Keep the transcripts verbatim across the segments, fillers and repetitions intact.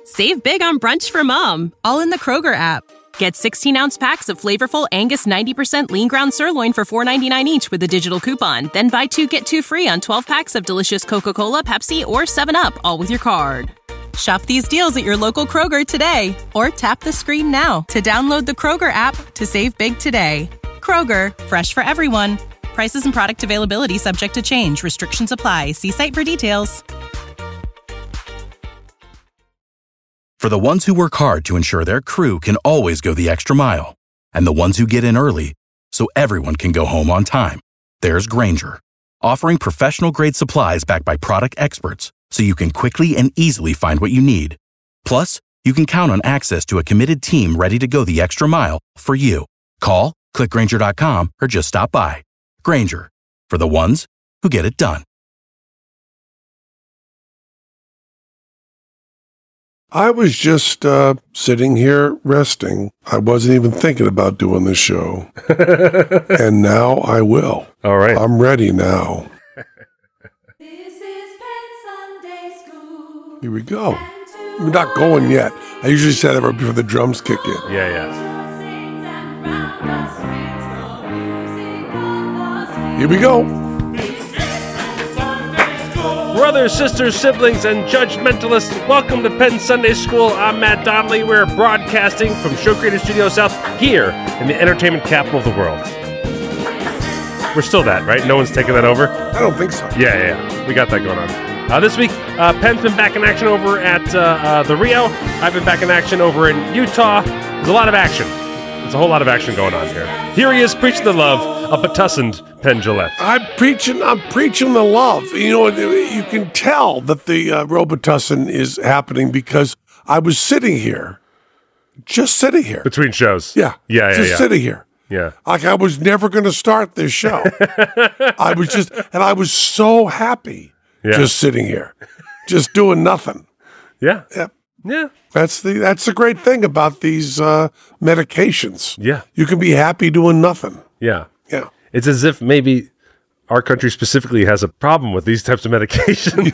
Save big on brunch for mom, all in the Kroger app. Get sixteen-ounce packs of flavorful Angus ninety percent lean ground sirloin for four ninety-nine each with a digital coupon. Then buy two, get two free on twelve packs of delicious Coca-Cola, Pepsi, or seven up, all with your card. Shop these deals at your local Kroger today, or tap the screen now to download the Kroger app to save big today. Kroger, fresh for everyone. Prices and product availability subject to change. Restrictions apply. See site for details. For the ones who work hard to ensure their crew can always go the extra mile, and the ones who get in early so everyone can go home on time, there's Grainger, offering professional-grade supplies backed by product experts so you can quickly and easily find what you need. Plus, you can count on access to a committed team ready to go the extra mile for you. Call, click Grainger dot com, or just stop by. Grainger, for the ones who get it done. I was just uh, sitting here resting. I wasn't even thinking about doing this show. And now I will. All right. I'm ready now. This is Penn Sunday School. Here we go. We're not going yet. I usually set it right before the drums kick in. Yeah, yeah. Here we go. Brothers, sisters, siblings, and judgmentalists, welcome to Penn Sunday School. I'm Matt Donnelly. We're broadcasting from Show Creator Studio South here in the entertainment capital of the world. We're still that, right? No one's taken that over? I don't think so. Yeah, yeah, yeah. We got that going on. Uh, this week, uh, Penn's been back in action over at uh, uh, the Rio. I've been back in action over in Utah. There's a lot of action. There's a whole lot of action going on here. Here he is preaching the love of Patuxent Penn Jillette. I'm preaching. I'm preaching the love. You know, you can tell that the uh, Robitussin is happening because I was sitting here, just sitting here Between shows. Yeah, Yeah, yeah, just yeah. sitting here. Yeah. Like I was never going to start this show. I was just, and I was so happy, Yeah. just sitting here, just doing nothing. Yeah. Yep. Yeah. That's the that's the great thing about these uh, medications. Yeah. You can be happy doing nothing. Yeah. Yeah. It's as if maybe our country specifically has a problem with these types of medications.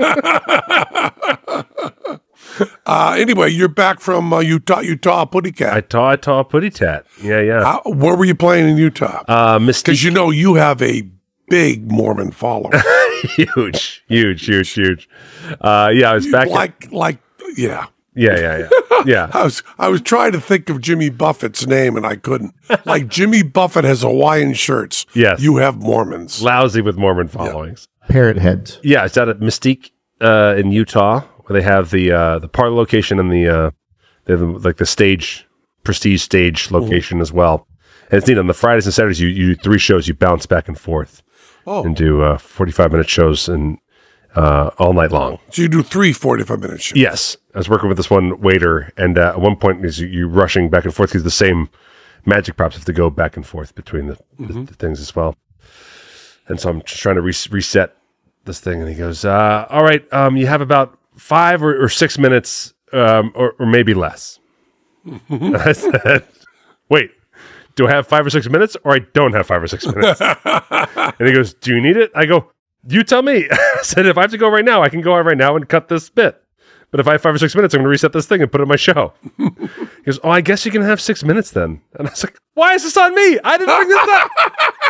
uh, anyway, you're back from uh, Utah, Utah Putty I Cat. taw, I taw, putty tat. Yeah, yeah. How, where were you playing in Utah? Uh, Because Mystique. you know you have a big Mormon following. huge, huge, huge, huge. Uh, yeah, I was back. at- like, like, yeah. yeah, yeah, yeah. Yeah. I was I was trying to think of Jimmy Buffett's name and I couldn't. Like Jimmy Buffett has Hawaiian shirts. Yes. You have Mormons. Lousy with Mormon followings. Parrot heads. Yeah, it's out at Mystique uh, in Utah, where they have the uh, the parlor location and the uh, they have like the stage, prestige stage location as well. And it's neat. On the Fridays and Saturdays, you, you do three shows. You bounce back and forth Oh, and do uh, forty-five minute shows and uh, all night long. so you do three forty-five minute shows. Yes, I was working with this one waiter, and uh, at one point, is you, you rushing back and forth because the same magic props have to go back and forth between the, the, the things as well. And so I'm just trying to re- reset this thing, and he goes, uh, "All right, um, you have about five or, or six minutes, um, or, or maybe less." And I said, "Wait, do I have five or six minutes, or I don't have five or six minutes?" And he goes, "Do you need it?" I go, "You tell me." I said, "If I have to go right now, I can go out right now and cut this bit. But if I have five or six minutes, I'm going to reset this thing and put it in my show." He goes, "Oh, I guess you can have six minutes then." And I was like, "Why is this on me? I didn't bring this up."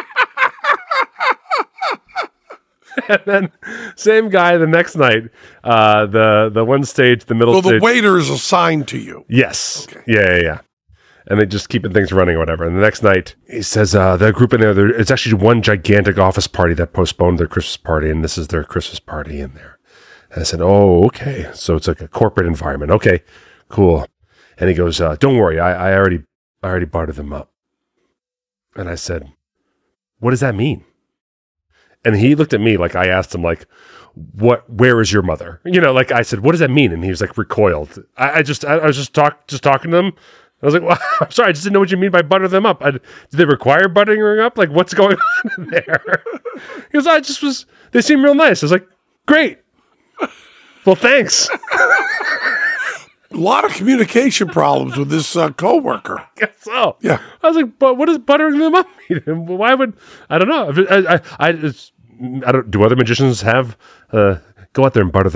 And then same guy the next night, uh, the the one stage, the middle Well, the stage. waiter is assigned to you. Yes. Okay. Yeah, yeah, yeah. And they just keeping things running or whatever. And the next night, he says, uh, the group in there, there, it's actually one gigantic office party that postponed their Christmas party, and this is their Christmas party in there. And I said, "Oh, okay. So it's like a corporate environment. Okay, cool." And he goes, uh, "Don't worry, I, I already I already bartered them up." And I said, "What does that mean?" And he looked at me like I asked him, like, "What? Where is your mother?" You know, like I said, "What does that mean?" And he was like recoiled. I, I just, I, I was just talk, just talking to him. I was like, "Well, I'm sorry, I just didn't know what you mean by butter them up. I, do they require buttering up? Like, what's going on in there?" He goes, "I just was. They seem real nice." I was like, "Great. Well, thanks." A lot of communication problems with this uh, coworker. Guess so. Yeah. I was like, "But what does buttering them up mean? Why would I don't know? I, I, I, it's, I don't. Do other magicians have uh, go out there and butter them up?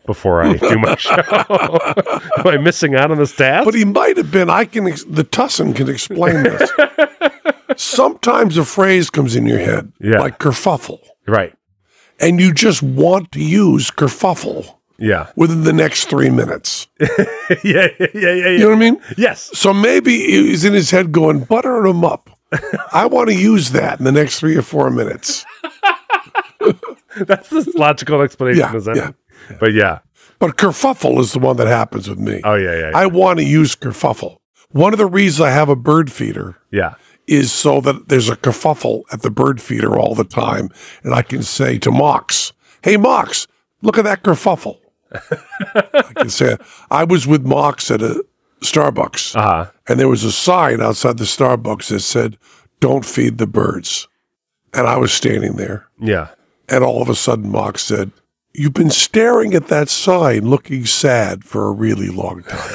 before I do my show. Am I missing out on this task? But he might have been. I can. Ex- the Tussin can explain this. Sometimes a phrase comes in your head, Yeah. like kerfuffle, Right. and you just want to use kerfuffle Yeah. within the next three minutes. yeah, yeah, yeah, yeah, yeah. You know what I mean? Yes. So maybe he's in his head going, butter them up. I want to use that in the next three or four minutes. That's the logical explanation, Yeah, isn't yeah. it? But yeah. But kerfuffle is the one that happens with me. Oh, yeah, yeah. Yeah. I want to use kerfuffle. One of the reasons I have a bird feeder yeah. is so that there's a kerfuffle at the bird feeder all the time. And I can say to Mox, hey, Mox, look at that kerfuffle. I can say, I was with Mox at a Starbucks, Uh-huh. and there was a sign outside the Starbucks that said, don't feed the birds. And I was standing there, Yeah. and all of a sudden Mox said, you've been staring at that sign looking sad for a really long time.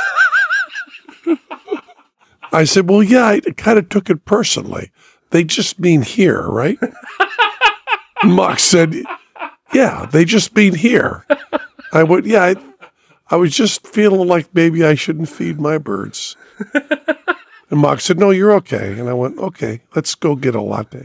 I said, well, yeah, I kind of took it personally. They just mean here, right? And Mox said, yeah, they just mean here. I went, yeah, I, I was just feeling like maybe I shouldn't feed my birds. And Mox said, no, you're okay. And I went, okay, let's go get a latte.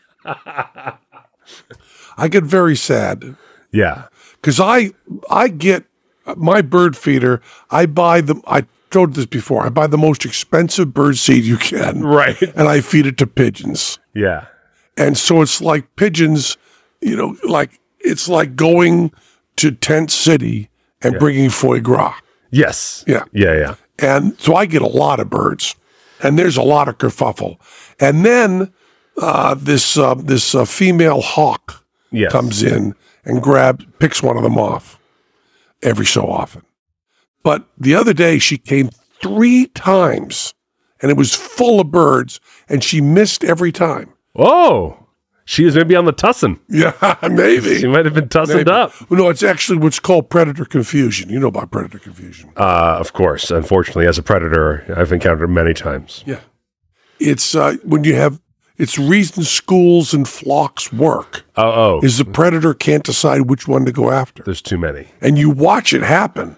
I get very sad Yeah. because I I get my bird feeder. I buy them. I told this before. I buy the most expensive bird seed you can, Right. and I feed it to pigeons. Yeah. And so it's like pigeons, you know, like it's like going to Tent City and bringing foie gras. Yes. Yeah. Yeah, yeah. And so I get a lot of birds, and there's a lot of kerfuffle. And then uh, this uh, this uh, female hawk Yes. comes in and grabs, picks one of them off every so often. But the other day she came three times, and it was full of birds, and she missed every time. Oh. She was maybe on the tussin. Yeah, maybe. She might have been tussined Maybe. up. No, it's actually what's called predator confusion. You know about predator confusion. Uh, of course. Unfortunately, as a predator, I've encountered it many times. Yeah. It's uh, when you have, it's reason schools and flocks work, Oh, oh. is the predator can't decide which one to go after. There's too many. And you watch it happen.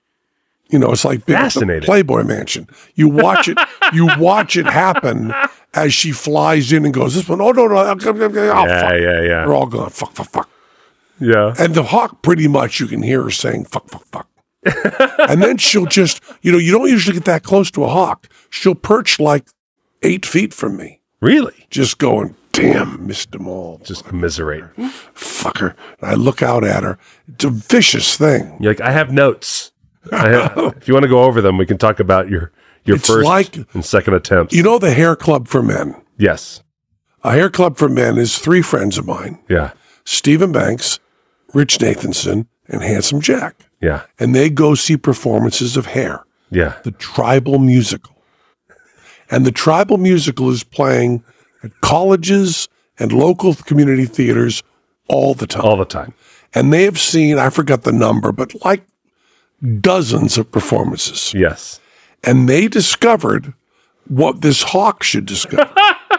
You know, it's like being at the Fascinating. Playboy Mansion. You watch it, you watch it happen as she flies in and goes, this one, oh, no, no, oh, yeah, fuck. yeah, yeah. They're all going, fuck, fuck, fuck. Yeah. And the hawk, pretty much, you can hear her saying, fuck, fuck, fuck. And then she'll just, you know, you don't usually get that close to a hawk. She'll perch like eight feet from me, Really? just going, damn, missed them all. Just commiserate. Fucker. And I look out at her. It's a vicious thing. You're like, I have notes. I have, if you want to go over them, we can talk about your your It's first like- and second attempts. You know the Hair Club for Men? yes. A Hair Club for Men is three friends of mine, Yeah. Stephen Banks, Rich Nathanson, and Handsome Jack. Yeah. And they go see performances of Hair, Yeah. the tribal musical. And the tribal musical is playing at colleges and local community theaters all the time. All the time. And they have seen, I forgot the number, but like dozens of performances. Yes. And they discovered what this hawk should discover.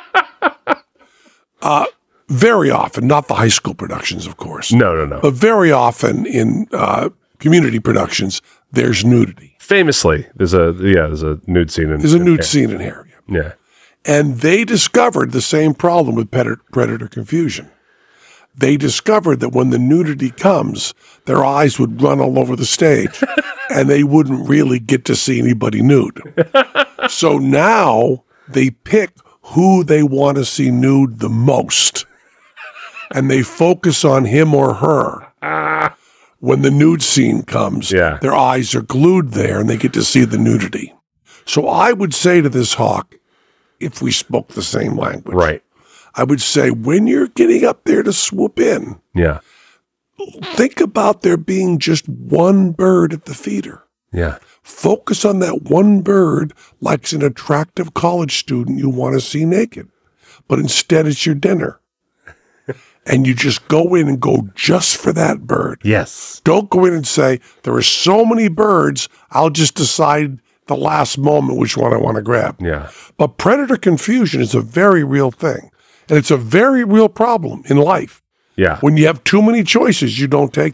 uh, very often, not the high school productions, of course, No, no, no. but very often in uh, community productions, there's nudity. Famously, there's a yeah, there's a nude scene in There's a in nude Hair. scene in Hair. Yeah. And they discovered the same problem with predator, predator confusion. They discovered that when the nudity comes, their eyes would run all over the stage and they wouldn't really get to see anybody nude. So now they pick who they want to see nude the most. And they focus on him or her. When the nude scene comes, Yeah. their eyes are glued there and they get to see the nudity. So I would say to this hawk, if we spoke the same language, Right. I would say, when you're getting up there to swoop in, Yeah. think about there being just one bird at the feeder. Yeah. Focus on that one bird like it's an attractive college student you want to see naked. But instead, it's your dinner. And you just go in and go just for that bird. Yes. Don't go in and say, there are so many birds, I'll just decide the last moment which one I want to grab. Yeah. But predator confusion is a very real thing. And it's a very real problem in life. Yeah. When you have too many choices, you don't take them.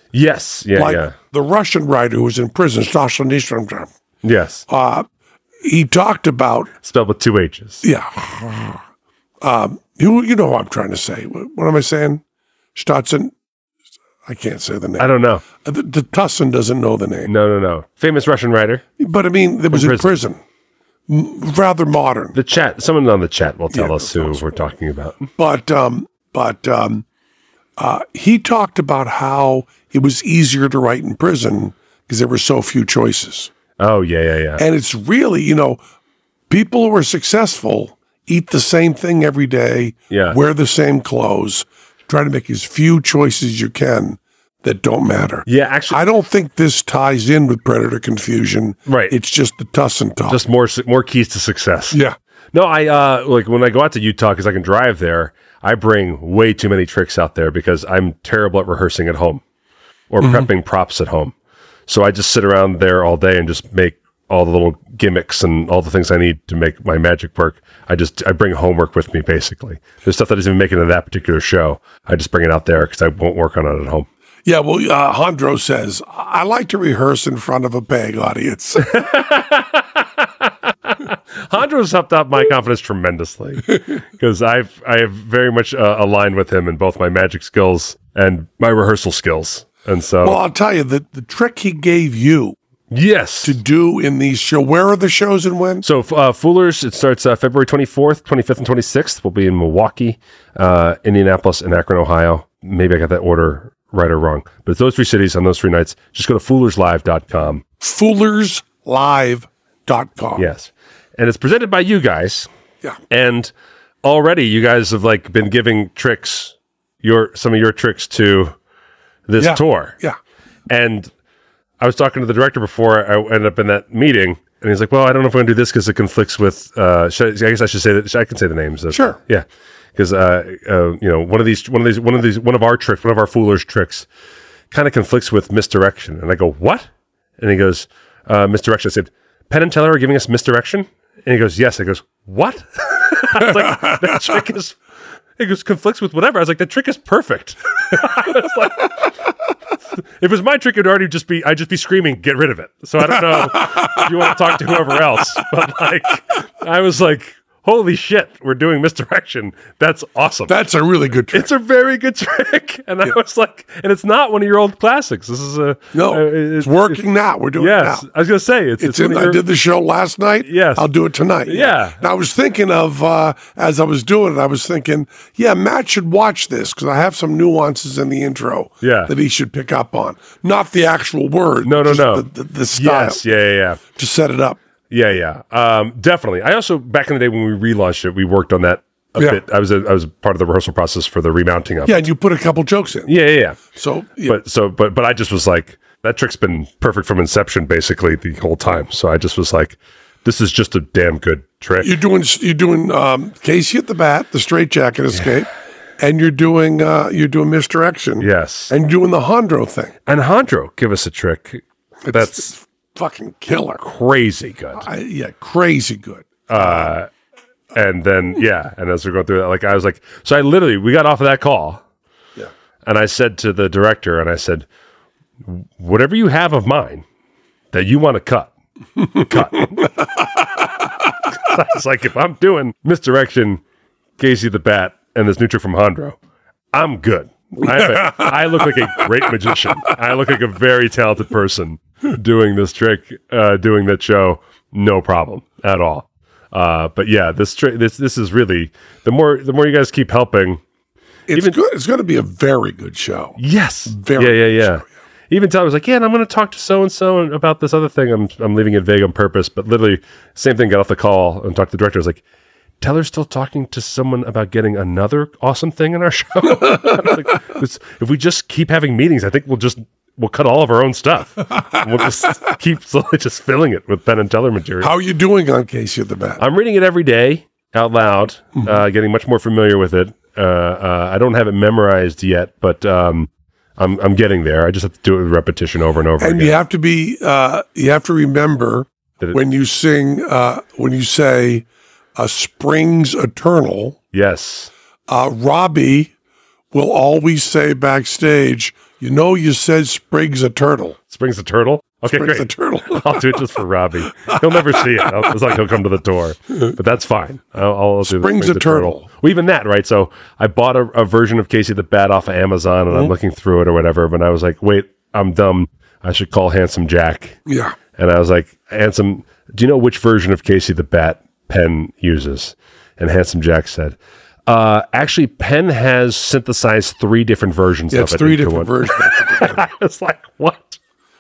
Yes. Yeah. like yeah. the Russian writer who was in prison, Stasha Nistrom. Yes. Uh, he talked about, Spelled with two H's. yeah. Um, you, you know what I'm trying to say. What, what am I saying? Stotson? I can't say the name. I don't know. Uh, The, the Tussin doesn't know the name. No, no, no. Famous Russian writer. But I mean, it was in prison. prison. M- rather modern. The chat. Someone on the chat will tell Yeah, us they'll who tell us we're talking about. But um, but um, uh, he talked about how it was easier to write in prison because there were so few choices. Oh yeah, yeah, yeah. And it's really, you know, people who are successful eat the same thing every day, Yeah. wear the same clothes, try to make as few choices as you can that don't matter. Yeah, actually, I don't think this ties in with predator confusion. Right. It's just the Tussin talk. just more su- more keys to success. yeah. No, I uh like when I go out to Utah because I can drive there. I bring way too many tricks out there because I'm terrible at rehearsing at home or Mm-hmm. prepping props at home. So I just sit around there all day and just make all the little gimmicks and all the things I need to make my magic work. I just I bring homework with me basically. There's stuff that doesn't even make it into that particular show. I just bring it out there because I won't work on it at home. Yeah, well, uh, Hondro says, I like to rehearse in front of a paying audience. Hondro's helped out my confidence tremendously because I've I have very much uh, aligned with him in both my magic skills and my rehearsal skills. And so, Well, I'll tell you, the, the trick he gave you yes. to do in these shows, where are the shows and when? So, uh, Foolers, it starts uh, February twenty-fourth, twenty-fifth, and twenty-sixth. We'll be in Milwaukee, uh, Indianapolis, and Akron, Ohio. Maybe I got that order right or wrong. But it's those three cities on those three nights. Just go to foolers live dot com. foolers live dot com. Yes. And it's presented by you guys. Yeah. And already you guys have like been giving tricks, your some of your tricks to this Yeah. tour. Yeah. And I was talking to the director before I ended up in that meeting, and he's like, "Well, I don't know if we're going to do this because it conflicts with." Uh, should I, I guess I should say that I can say the names. Of, Sure. Yeah, because uh, uh, you know, one of these, one of these, one of these, one of our tricks, one of our foolers tricks, kind of conflicts with misdirection. And I go, "What?" And he goes, uh, "Misdirection." I said, "Penn and Teller are giving us misdirection." And he goes, "Yes." I goes, "What?" I was like, "That trick is." It goes conflicts with whatever. I was like, "That trick is perfect." I was like, if it was my trick, it'd already just be, I'd just be screaming, "Get rid of it." So I don't know if you want to talk to whoever else, but like, I was like, holy shit, we're doing misdirection. That's awesome. That's a really good trick. It's a very good trick. And I was like, and it's not one of your old classics. This is a, no, uh, it's working now. We're doing yes. it now. I was going to say, it's, It's it's one in, of I your- did the show last night. Yes. I'll do it tonight. Yeah. And I was thinking of, uh, as I was doing it, I was thinking, yeah, Matt should watch this because I have some nuances in the intro Yeah. that he should pick up on. Not the actual word. No, no, just no. The, the, the style. Yes. Yeah, yeah, yeah. To set it up. Yeah, yeah, um, definitely. I also back in the day when we relaunched it, we worked on that a Yeah. bit. I was a, I was part of the rehearsal process for the remounting of Yeah, it. and you put a couple jokes in. Yeah, yeah, yeah. So, yeah. But so, but but I just was like, that trick's been perfect from inception, basically the whole time. So I just was like, this is just a damn good trick. you're doing you're doing um, Casey at the bat, the straight jacket escape, and you're doing uh, you're doing misdirection. Yes, And doing the Hondro thing. and Hondro, give us a trick that's Fucking killer. crazy good. I, yeah, crazy good. And then yeah, and as we're going through that, like I was like, so I literally we got off of that call, Yeah. and I said to the director, and I said, whatever you have of mine that you want to cut, cut. I was like, if I'm doing misdirection, Casey the Bat, and this new trick from Hondro, I'm good. I, have a, I look like a great magician. I look like a very talented person doing this trick, uh, doing that show, no problem at all. Uh, but yeah, this tri- this this is really the more the more you guys keep helping. It's Even- good. It's going to be a very good show. Yes, Very yeah, yeah, good yeah. show, Even Tyler was like, "Yeah, and I'm going to talk to so and so about this other thing. I'm I'm leaving it vague on purpose." But literally, same thing. Got off the call and talked to the director. I was like, "Teller's still talking to someone about getting another awesome thing in our show." I was like, "This- if we just keep having meetings, I think we'll just we'll cut all of our own stuff. We'll just keep slowly just filling it with Penn and Teller material." How are you doing on Casey at the bat? I'm reading it every day out loud, Mm-hmm. uh, getting much more familiar with it. Uh, uh, I don't have it memorized yet, but um, I'm I'm getting there. I just have to do it with repetition over and over And again. you have to be. Uh, you have to remember Did it- when you sing. Uh, when you say uh, "Springs Eternal," Yes. uh, Robbie will always say backstage, You know, you said Sprig's a turtle. Sprig's a turtle? Okay, Sprig's great. a turtle. I'll do it just for Robbie. He'll never see it. I'll, it's like he'll come to the door. But that's fine. I'll, I'll do Sprig's the a turtle. Well, even that, right? So I bought a, a version of Casey the Bat off of Amazon, and mm-hmm. I'm looking through it or whatever, but I was like, wait, I'm dumb. I should call Handsome Jack. Yeah. And I was like, Handsome, do you know which version of Casey the Bat Penn uses? And Handsome Jack said, uh, actually, Penn has synthesized three different versions yeah, of it's it. three different one. versions. I was like, what?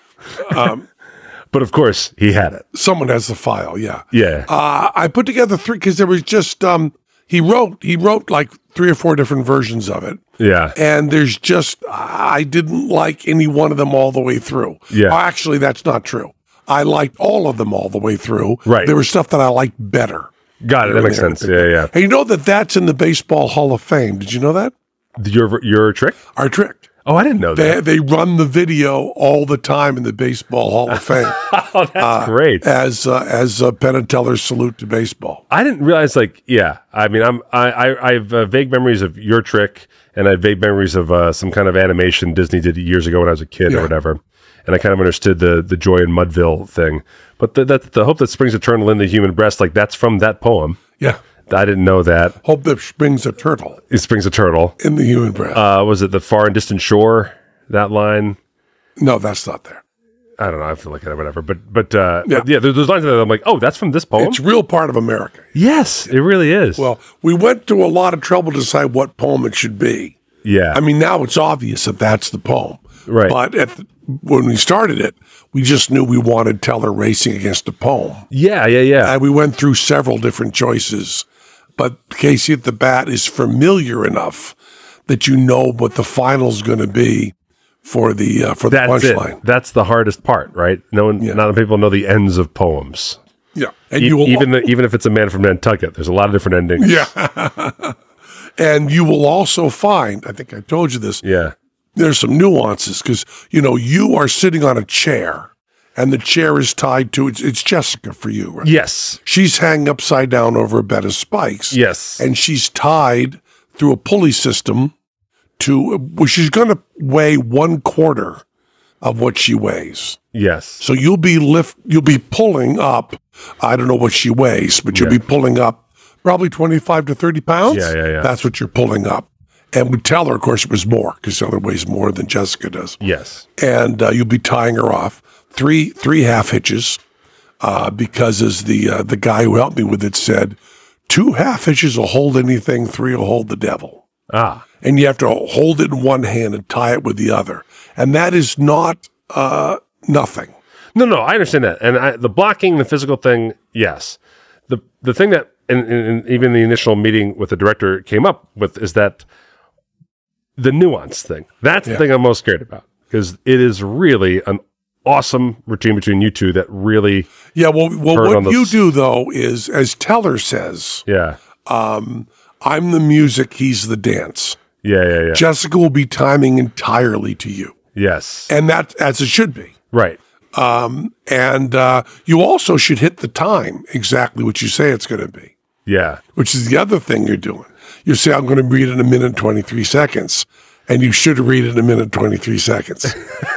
Um, but of course, he had it. Someone has the file, yeah. Yeah. Uh, I put together three because there was just, um, he wrote, he wrote like three or four different versions of it. Yeah. And there's just, I didn't like any one of them all the way through. Yeah. Oh, actually, that's not true. I liked all of them all the way through. Right. There was stuff that I liked better. Got it. That makes sense. Yeah, yeah. And you know that that's in the Baseball Hall of Fame. Did you know that? Your your trick? Our trick. Oh, I didn't know they, that. They run the video all the time in the Baseball Hall of Fame. Oh, that's uh, great. As uh, as uh, Penn and Teller's salute to baseball. I didn't realize, like, yeah. I mean, I'm I I, I have uh, vague memories of your trick, and I have vague memories of uh, some kind of animation Disney did years ago when I was a kid Yeah. or whatever. And I kind of understood the the Joy in Mudville thing, but the, that the hope that springs eternal in the human breast, like that's from that poem. Yeah. I didn't know that. Hope that springs a turtle It springs a turtle. in the human breast. Uh, was it the far and distant shore? That line? no, that's not there. I don't know. I feel like it, whatever. But but uh, Yeah. but yeah, there's, there's lines that I'm like, oh, that's from this poem. It's real part of America. Yes, it really is. Well, we went to a lot of trouble to decide what poem it should be. yeah. I mean, now it's obvious that that's the poem. Right. But at the, when we started it, we just knew we wanted Teller racing against a poem. yeah, yeah, yeah. And we went through several different choices. But Casey at the Bat is familiar enough that you know what the final's going to be for the uh, for the That's punchline. it. That's the hardest part, right? No one, Yeah. not many people know the ends of poems. Yeah. And E- you will, even the, even if it's a man from Nantucket, there's a lot of different endings. Yeah. And you will also find, I think I told you this, Yeah. there's some nuances because, you know, you are sitting on a chair and the chair is tied to, it's, it's Jessica for you, right? Yes. She's hanging upside down over a bed of spikes. Yes. And she's tied through a pulley system to, well, she's going to weigh one quarter of what she weighs. Yes. So you'll be lift, you'll be pulling up, I don't know what she weighs, but you'll Yeah. be pulling up probably twenty-five to thirty pounds. Yeah, yeah, yeah. That's what you're pulling up. And with Teller, of course, it was more because Teller weighs more than Jessica does. Yes. And uh, you'll be tying her off three three half hitches uh, because, as the uh, the guy who helped me with it said, two half hitches will hold anything, three will hold the devil. Ah. And you have to hold it in one hand and tie it with the other, and that is not uh, nothing. No, no, I understand that, and I, the blocking, the physical thing, yes. The the thing that, and, and even the initial meeting with the director came up with is that the nuance thing. That's Yeah. the thing I'm most scared about because it is really an awesome routine between you two that really, Yeah, well, well Heard on what the you s- do though is, as Teller says, yeah, um, I'm the music, he's the dance. yeah, yeah, yeah, Jessica will be timing entirely to you, yes, and that as it should be. right, Um, and uh, you also should hit the time exactly what you say it's going to be, yeah, which is the other thing you're doing. You say, I'm going to read in a minute and twenty-three seconds, and you should read in a minute and twenty-three seconds.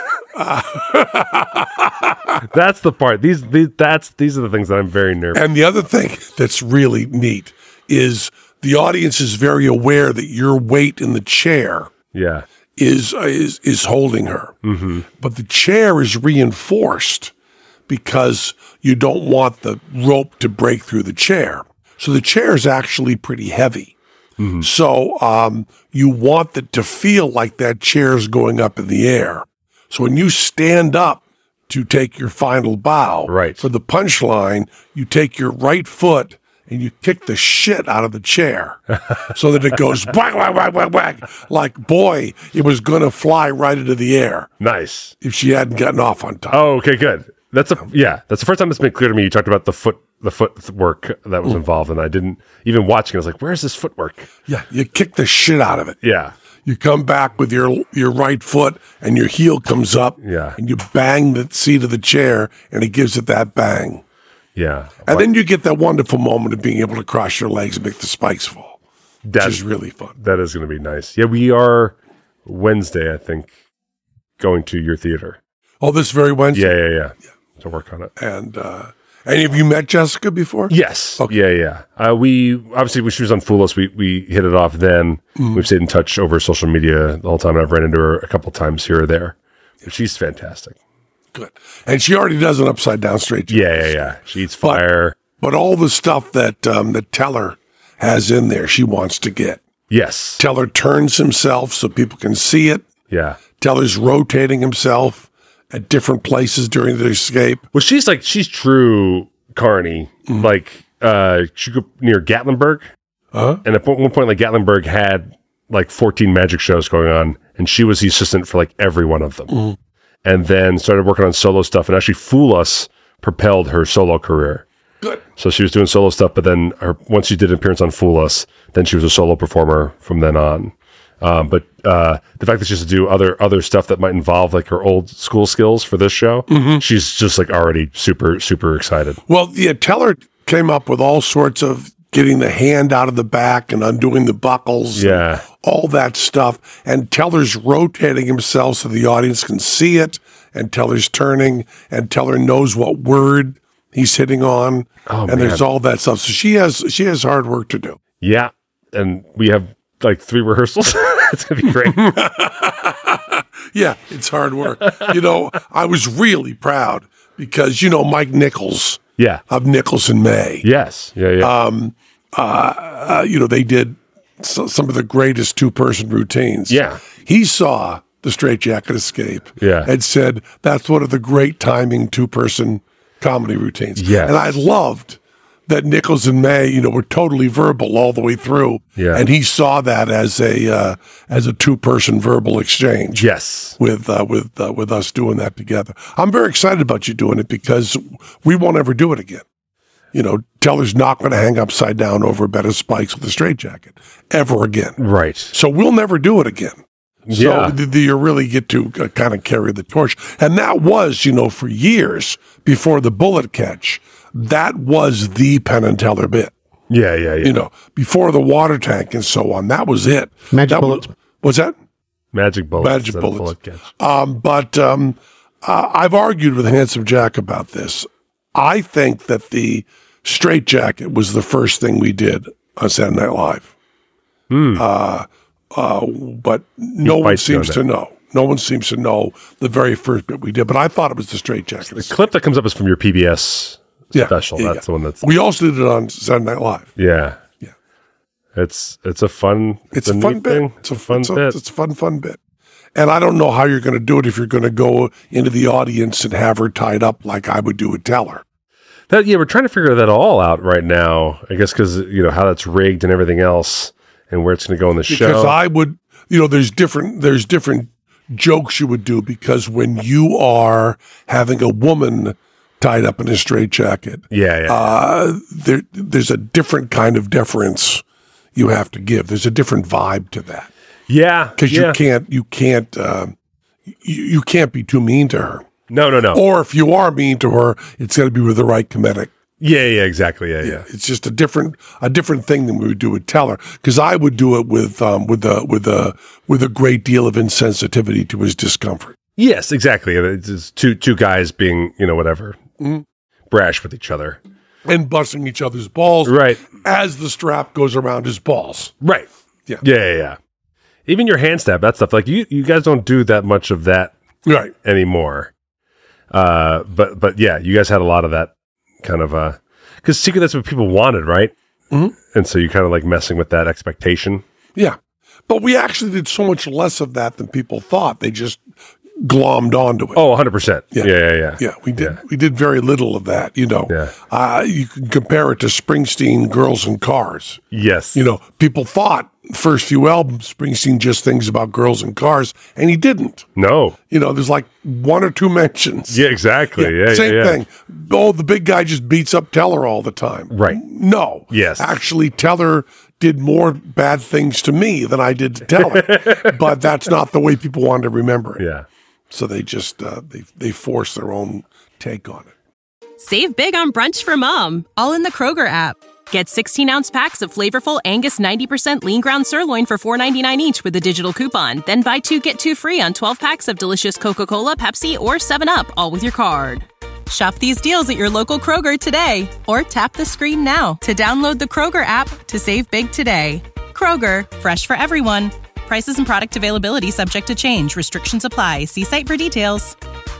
that's the part. These, these, that's these are the things that I'm very nervous. And the other thing that's really neat is the audience is very aware that your weight in the chair Yeah, is uh, is is holding her, mm-hmm. but the chair is reinforced because you don't want the rope to break through the chair. So the chair is actually pretty heavy. Mm-hmm. So um, you want it to feel like that chair is going up in the air. So when you stand up to take your final bow Right. for the punchline, you take your right foot and you kick the shit out of the chair so that it goes whack, whack, whack, whack, whack. Like, boy, it was going to fly right into the air nice. if she hadn't gotten off on time. Oh, okay, good. That's a yeah. That's the first time it's been clear to me. You talked about the foot, the footwork that was involved, and I didn't even watching. I was like, "Where's this footwork?" Yeah, you kick the shit out of it. Yeah, You come back with your your right foot and your heel comes up. Yeah. And you bang the seat of the chair and it gives it that bang. yeah. And then you get that wonderful moment of being able to cross your legs and make the spikes fall, which That- is really fun. that is going to be nice. Yeah, we are Wednesday, I think. going to your theater. Oh, this very Wednesday? Yeah, yeah, yeah. To work on it. And uh, any of you met Jessica before? Yes. Okay. Yeah, yeah. Uh, we, obviously, when she was on Fool Us, we, we hit it off then. Mm. We've stayed in touch over social media the whole time. I've ran into her a couple times here or there. She's fantastic. Good. And she already does an upside down straight jacket. Yeah, yeah, yeah. She eats fire. But, but all the stuff that um, that Teller has in there, she wants to get. Yes. Teller turns himself so people can see it. Yeah. Teller's rotating himself at different places during the escape. Well, she's like, she's true Carney. Mm. Like, uh, she go near Gatlinburg. Uh-huh. And at one point, like, Gatlinburg had like fourteen magic shows going on, and she was the assistant for like every one of them. Mm. And then started working on solo stuff, and actually Fool Us propelled her solo career. Good. So she was doing solo stuff, but then her, once she did an appearance on Fool Us, then she was a solo performer from then on. Um, but uh, the fact that she has to do other other stuff that might involve like her old school skills for this show, mm-hmm. she's just like already super, super excited. Well, yeah, Teller came up with all sorts of getting the hand out of the back and undoing the buckles. Yeah. And all that stuff. And Teller's rotating himself so the audience can see it. And Teller's turning. And Teller knows what word he's hitting on. Oh, and man. there's all that stuff. So she has she has hard work to do. Yeah. And we have like three rehearsals. It's going to be great. Yeah, it's hard work. You know, I was really proud because, you know, Mike Nichols Yeah. of Nichols and May. Yes. Yeah, yeah. Um, uh, uh, you know, they did so, some of the greatest two-person routines. Yeah. He saw the Straight Jacket Escape Yeah. and said, that's one of the great timing two-person comedy routines. Yes. And I loved that Nichols and May, you know, were totally verbal all the way through. Yeah. And he saw that as a uh, as a two-person verbal exchange. Yes. With uh, with uh, with us doing that together. I'm very excited about you doing it because we won't ever do it again. You know, Teller's not going to hang upside down over a bed of spikes with a straitjacket ever again. Right. So we'll never do it again. So Yeah. th- th- you really get to uh, kind of carry the torch. And that was, you know, for years before the bullet catch, that was the Penn and Teller bit. Yeah, yeah, yeah. You know, before the water tank and so on. That was it. Magic that bullets. Was, what's that? Magic bullets. Magic instead of bullets. bullet catch. Um, but um, uh, I've argued with Handsome Jack about this. I think that the straight jacket was the first thing we did on Saturday Night Live. Hmm. Uh, uh, but no one bites you on seems to know. No one seems to know the very first bit we did. But I thought it was the straight jacket. The clip that comes up is from your P B S Yeah, special. yeah, That's yeah. the one that's We also did it on Saturday Night Live. yeah, Yeah. It's it's a fun. It's, a, fun neat bit. thing. It's a fun it's a, bit. It's a fun, fun bit. And I don't know how you're going to do it if you're going to go into the audience and have her tied up like I would do with Teller. That, yeah, we're trying to figure that all out right now. I guess because you know how that's rigged and everything else, and where it's going to go in the Because show. I would, you know, there's different, there's different jokes you would do because when you are having a woman tied up in a straitjacket, yeah, yeah, uh, there, there's a different kind of deference you have to give. There's a different vibe to that yeah. because yeah. you can't, you can't, uh, you, you can't be too mean to her. No, no, no. Or if you are mean to her, it's got to be with the right comedic. yeah, yeah, exactly. Yeah, yeah. Yeah, it's just a different a different thing than we would do with Teller because I would do it with um with a with a with a great deal of insensitivity to his discomfort. Yes, exactly. And It's just two two guys being you know whatever Mm-hmm. brash with each other. And busting each other's balls Right. as the strap goes around his balls. Right. Yeah. Yeah, yeah, yeah. Even your hand stab, that stuff. Like you, you guys don't do that much of that Right. anymore. Uh, but but yeah, you guys had a lot of that kind of uh, because secret that's what people wanted, right? Mhm. And so you kind of like messing with that expectation. Yeah. But we actually did so much less of that than people thought. They just glommed onto it. Oh, one hundred percent. Yeah, Yeah. yeah, yeah. Yeah, we did. Yeah. We did very little of that. You know, Yeah. uh, you can compare it to Springsteen, Girls and Cars. Yes. You know, people thought the first few albums Springsteen just things about girls and cars, and he didn't. No. You know, there's like one or two mentions. Yeah, exactly. Yeah, yeah, same yeah. thing. Oh, the big guy just beats up Teller all the time. Right. No. Yes. Actually, Teller did more bad things to me than I did to Teller, but that's not the way people wanted to remember it. Yeah. So they just uh, they they force their own take on it. Save big on brunch for mom, all in the Kroger app. Get sixteen-ounce packs of flavorful Angus ninety percent lean ground sirloin for four ninety-nine each with a digital coupon. Then buy two, get two free on twelve packs of delicious Coca-Cola, Pepsi, or seven up, all with your card. Shop these deals at your local Kroger today, or tap the screen now to download the Kroger app to save big today. Kroger, fresh for everyone. Prices and product availability subject to change. Restrictions apply. See site for details.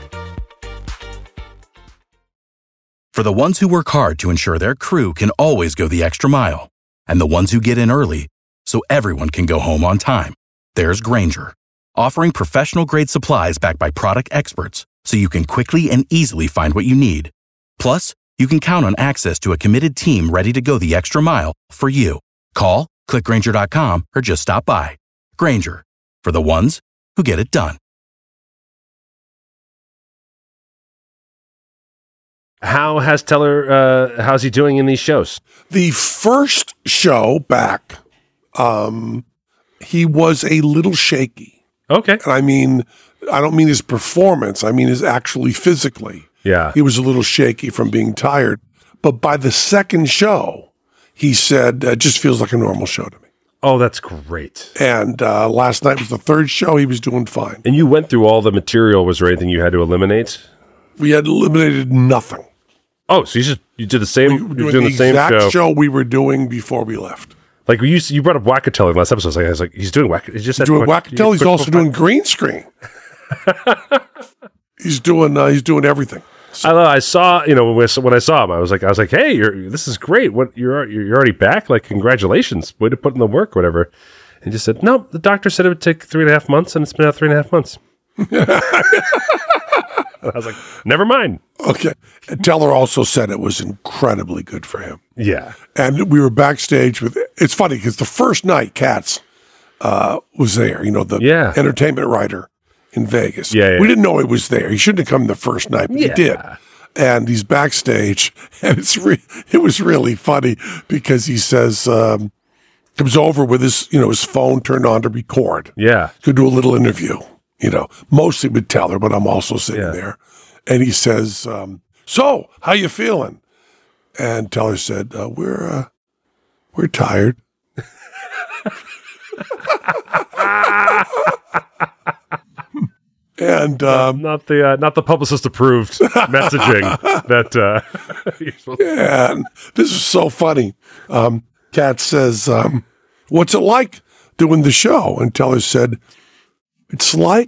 For the ones who work hard to ensure their crew can always go the extra mile, and the ones who get in early so everyone can go home on time, there's Grainger, offering professional-grade supplies backed by product experts so you can quickly and easily find what you need. Plus, you can count on access to a committed team ready to go the extra mile for you. Call, click Grainger dot com, or just stop by. Grainger, for the ones who get it done. How has Teller, uh, how's he doing in these shows? The first show back, um, he was a little shaky. Okay. And I mean, I don't mean his performance. I mean his actually physically. Yeah. He was a little shaky from being tired. But by the second show, he said, it just feels like a normal show to me. Oh, that's great. And uh, last night was the third show. He was doing fine. And you went through all the material. Was there anything you had to eliminate? We had eliminated nothing. Oh, so you just you did the same. We You were were doing doing the the same exact show. show we were doing before we left. Like we used, you brought up Wackatelli in last episode. I was like, I was like he's doing Wack. He just said Doing quick- Wackatelli. He's quick- also doing green screen. he's doing uh, he's doing everything. I know, I saw, you know, when I- when I saw him, I was like, I was like, hey, you're this is great. What you're you're already back? Like, congratulations, way to put in the work, or whatever. And he just said, no, the doctor said it would take three and a half months, and it's been out three and a half months. I was like, never mind. Okay. And Teller also said it was incredibly good for him. Yeah, And we were backstage with, it's funny because the first night Katz uh, was there, you know, the Yeah. entertainment writer in Vegas. Yeah, yeah. We didn't know he was there. He shouldn't have come the first night, but Yeah. he did. And he's backstage, and it's re- it was really funny because he says, um, comes over with his, you know, his phone turned on to record. yeah. To do a little interview, you know, mostly with Teller, but I'm also sitting Yeah. there. And he says, um, so how you feeling? And Teller said, uh, we're, uh, we're tired. and, um, Not the uh, not the publicist approved messaging that. Uh, you're supposed to- and this is so funny. Um, Kat says, um, what's it like doing the show? And Teller said, it's like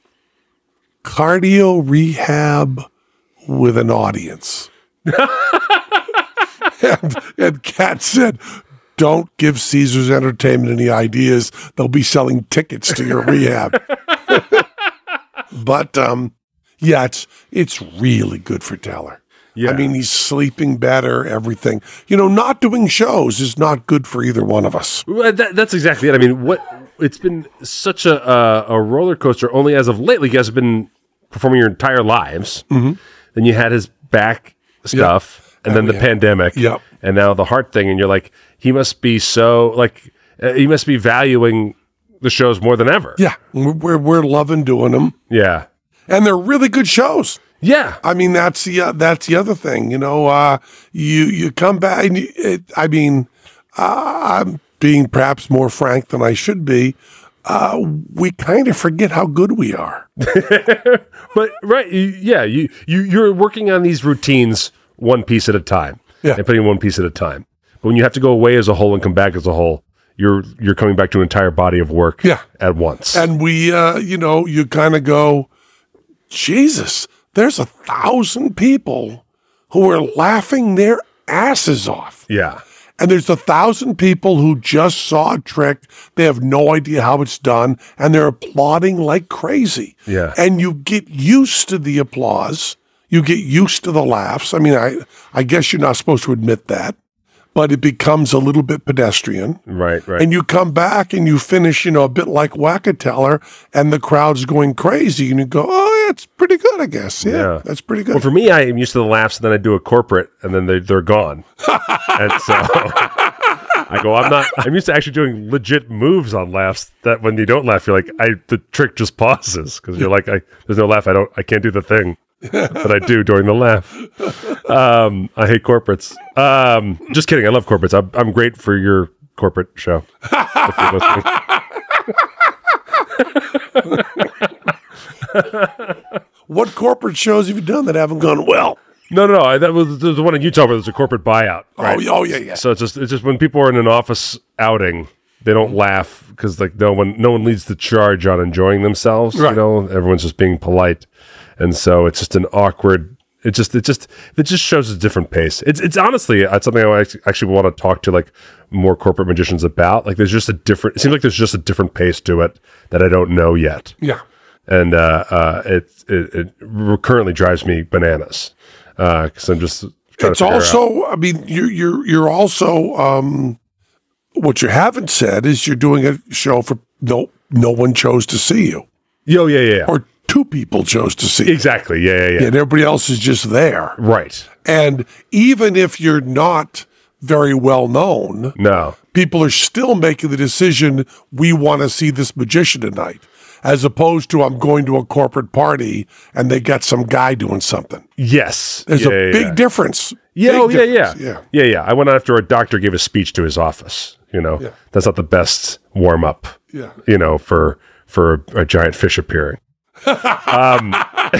cardio rehab with an audience. and, and Kat said, don't give Caesars Entertainment any ideas. They'll be selling tickets to your rehab. But, um, yeah, it's, it's really good for Teller. Yeah. I mean, he's sleeping better, everything. You know, not doing shows is not good for either one of us. Well, that, that's exactly it. I mean, what it's been such a uh, a roller coaster. Only as of lately, you guys have been performing your entire lives. Mm-hmm. Then you had his back stuff, and, And then we the had- pandemic, Yep. and now the heart thing. And you're like, he must be so like uh, he must be valuing the shows more than ever. Yeah, we're, we're, we're loving doing them. Yeah, And they're really good shows. yeah. I mean, that's the uh, that's the other thing. You know, uh, you you come back. And you, it, I mean, uh, I'm being perhaps more frank than I should be. Uh, we kind of forget how good we are. But right, you- yeah, you you you're working on these routines one piece at a time, Yeah. and putting one piece at a time. But when you have to go away as a whole and come back as a whole, you're you're coming back to an entire body of work, Yeah. at once. And we, uh, you know, you kind of go, Jesus, there's a thousand people who are laughing their asses off. yeah, And there's a thousand people who just saw a trick. They have no idea how it's done, and they're applauding like crazy. Yeah. And you get used to the applause. You get used to the laughs. I mean, I, I guess you're not supposed to admit that, but it becomes a little bit pedestrian. right, right. And you come back and you finish, you know, a bit like Wackateller, and the crowd's going crazy, and you go, oh, yeah, it's pretty good, I guess. Yeah, Yeah. that's pretty good. Well, for me, I am used to the laughs, and then I do a corporate, and then they, they're gone. And so I go, I'm not, I'm used to actually doing legit moves on laughs that when you don't laugh, you're like, I, the trick just pauses because you're like, I, there's no laugh. I don't, I can't do the thing. but I do during the laugh. Um, I hate corporates. Um, just kidding. I love corporates. I'm, I'm great for your corporate show. If you're listening. What corporate shows have you done that haven't gone well? No, no, no. I, that was the one in Utah where there's a corporate buyout. Right? Oh, oh, yeah, yeah. So it's just it's just when people are in an office outing, they don't laugh because like no one no one leads the charge on enjoying themselves. Right. You know, everyone's just being polite, and so it's just an awkward. It just it just it just shows a different pace. It's it's honestly it's something I actually want to talk to like more corporate magicians about. Like there's just a different. It seems like there's just a different pace to it that I don't know yet. Yeah. And uh, uh, it, it it currently drives me bananas because uh, I'm just. Trying It's to figure also, out. I mean, you're you're you're also um, what you haven't said is you're doing a show for no no one chose to see you, Yo, yeah, yeah, yeah. or two people chose to see you, Exactly. Yeah, yeah, yeah. and everybody else is just there. Right. And even if you're not very well known, No. people are still making the decision, we want to see this magician tonight, as opposed to I'm going to a corporate party and they got some guy doing something. Yes. There's Yeah, a yeah, big yeah. difference. Yeah, Big oh, yeah, yeah, difference. yeah. yeah, yeah. I went after a doctor gave a speech to his office. You know, Yeah. that's not the best warm up. Yeah. You know, for for a, a giant fish appearing. um,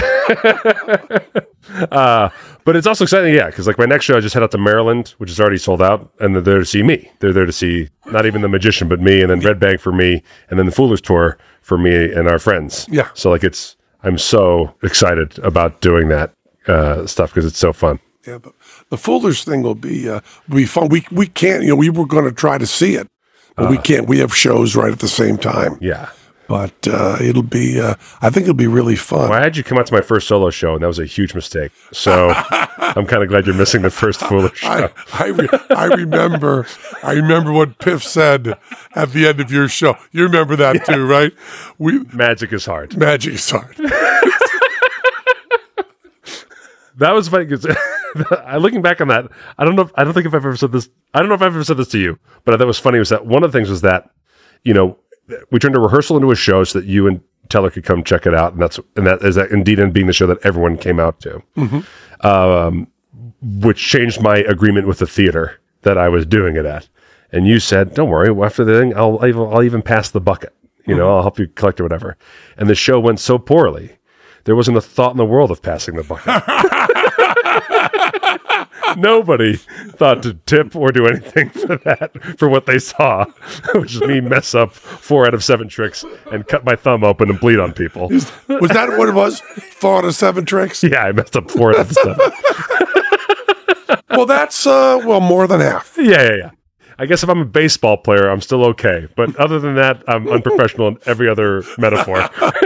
uh, but it's also exciting, yeah, because like my next show, I just head out to Maryland, which is already sold out, and they're there to see me. They're there to see not even the magician, but me, and then Red Bank for me, and then the Foolish Tour for me and our friends. Yeah. So like it's, I'm so excited about doing that uh, stuff because it's so fun. Yeah, the, the Foolish thing will be uh, will be fun. We we can't, you know, we were going to try to see it, but we can't. We have shows right at the same time. Yeah. But uh, it'll be, uh, I think it'll be really fun. Well, I had you come out to my first solo show, and that was a huge mistake. So I'm kind of glad you're missing the first Foolish show. I I, re- I remember I remember what Piff said at the end of your show. You remember that too, right? We Magic is hard. Magic is hard. That was funny because looking back on that, I don't know. If, I don't think if I've ever said this. I don't know if I've ever said this to you, but that was funny. Was that one of the things was that, you know, we turned a rehearsal into a show so that you and Teller could come check it out, and that's and that is that indeed in being the show that everyone came out to, mm-hmm. um, which changed my agreement with the theater that I was doing it at. And you said, "Don't worry, after the thing, I'll I'll, I'll even pass the bucket. You know, mm-hmm. I'll help you collect or whatever." And the show went so poorly, there wasn't a thought in the world of passing the bucket. Nobody thought to tip or do anything for that, for what they saw, which is me mess up four out of seven tricks and cut my thumb open and bleed on people. Was that what it was? Four out of seven tricks? Yeah, I messed up four out of seven. Well, that's, uh, well, more than half. Yeah, yeah, yeah. I guess if I'm a baseball player, I'm still okay. But other than that, I'm unprofessional in every other metaphor.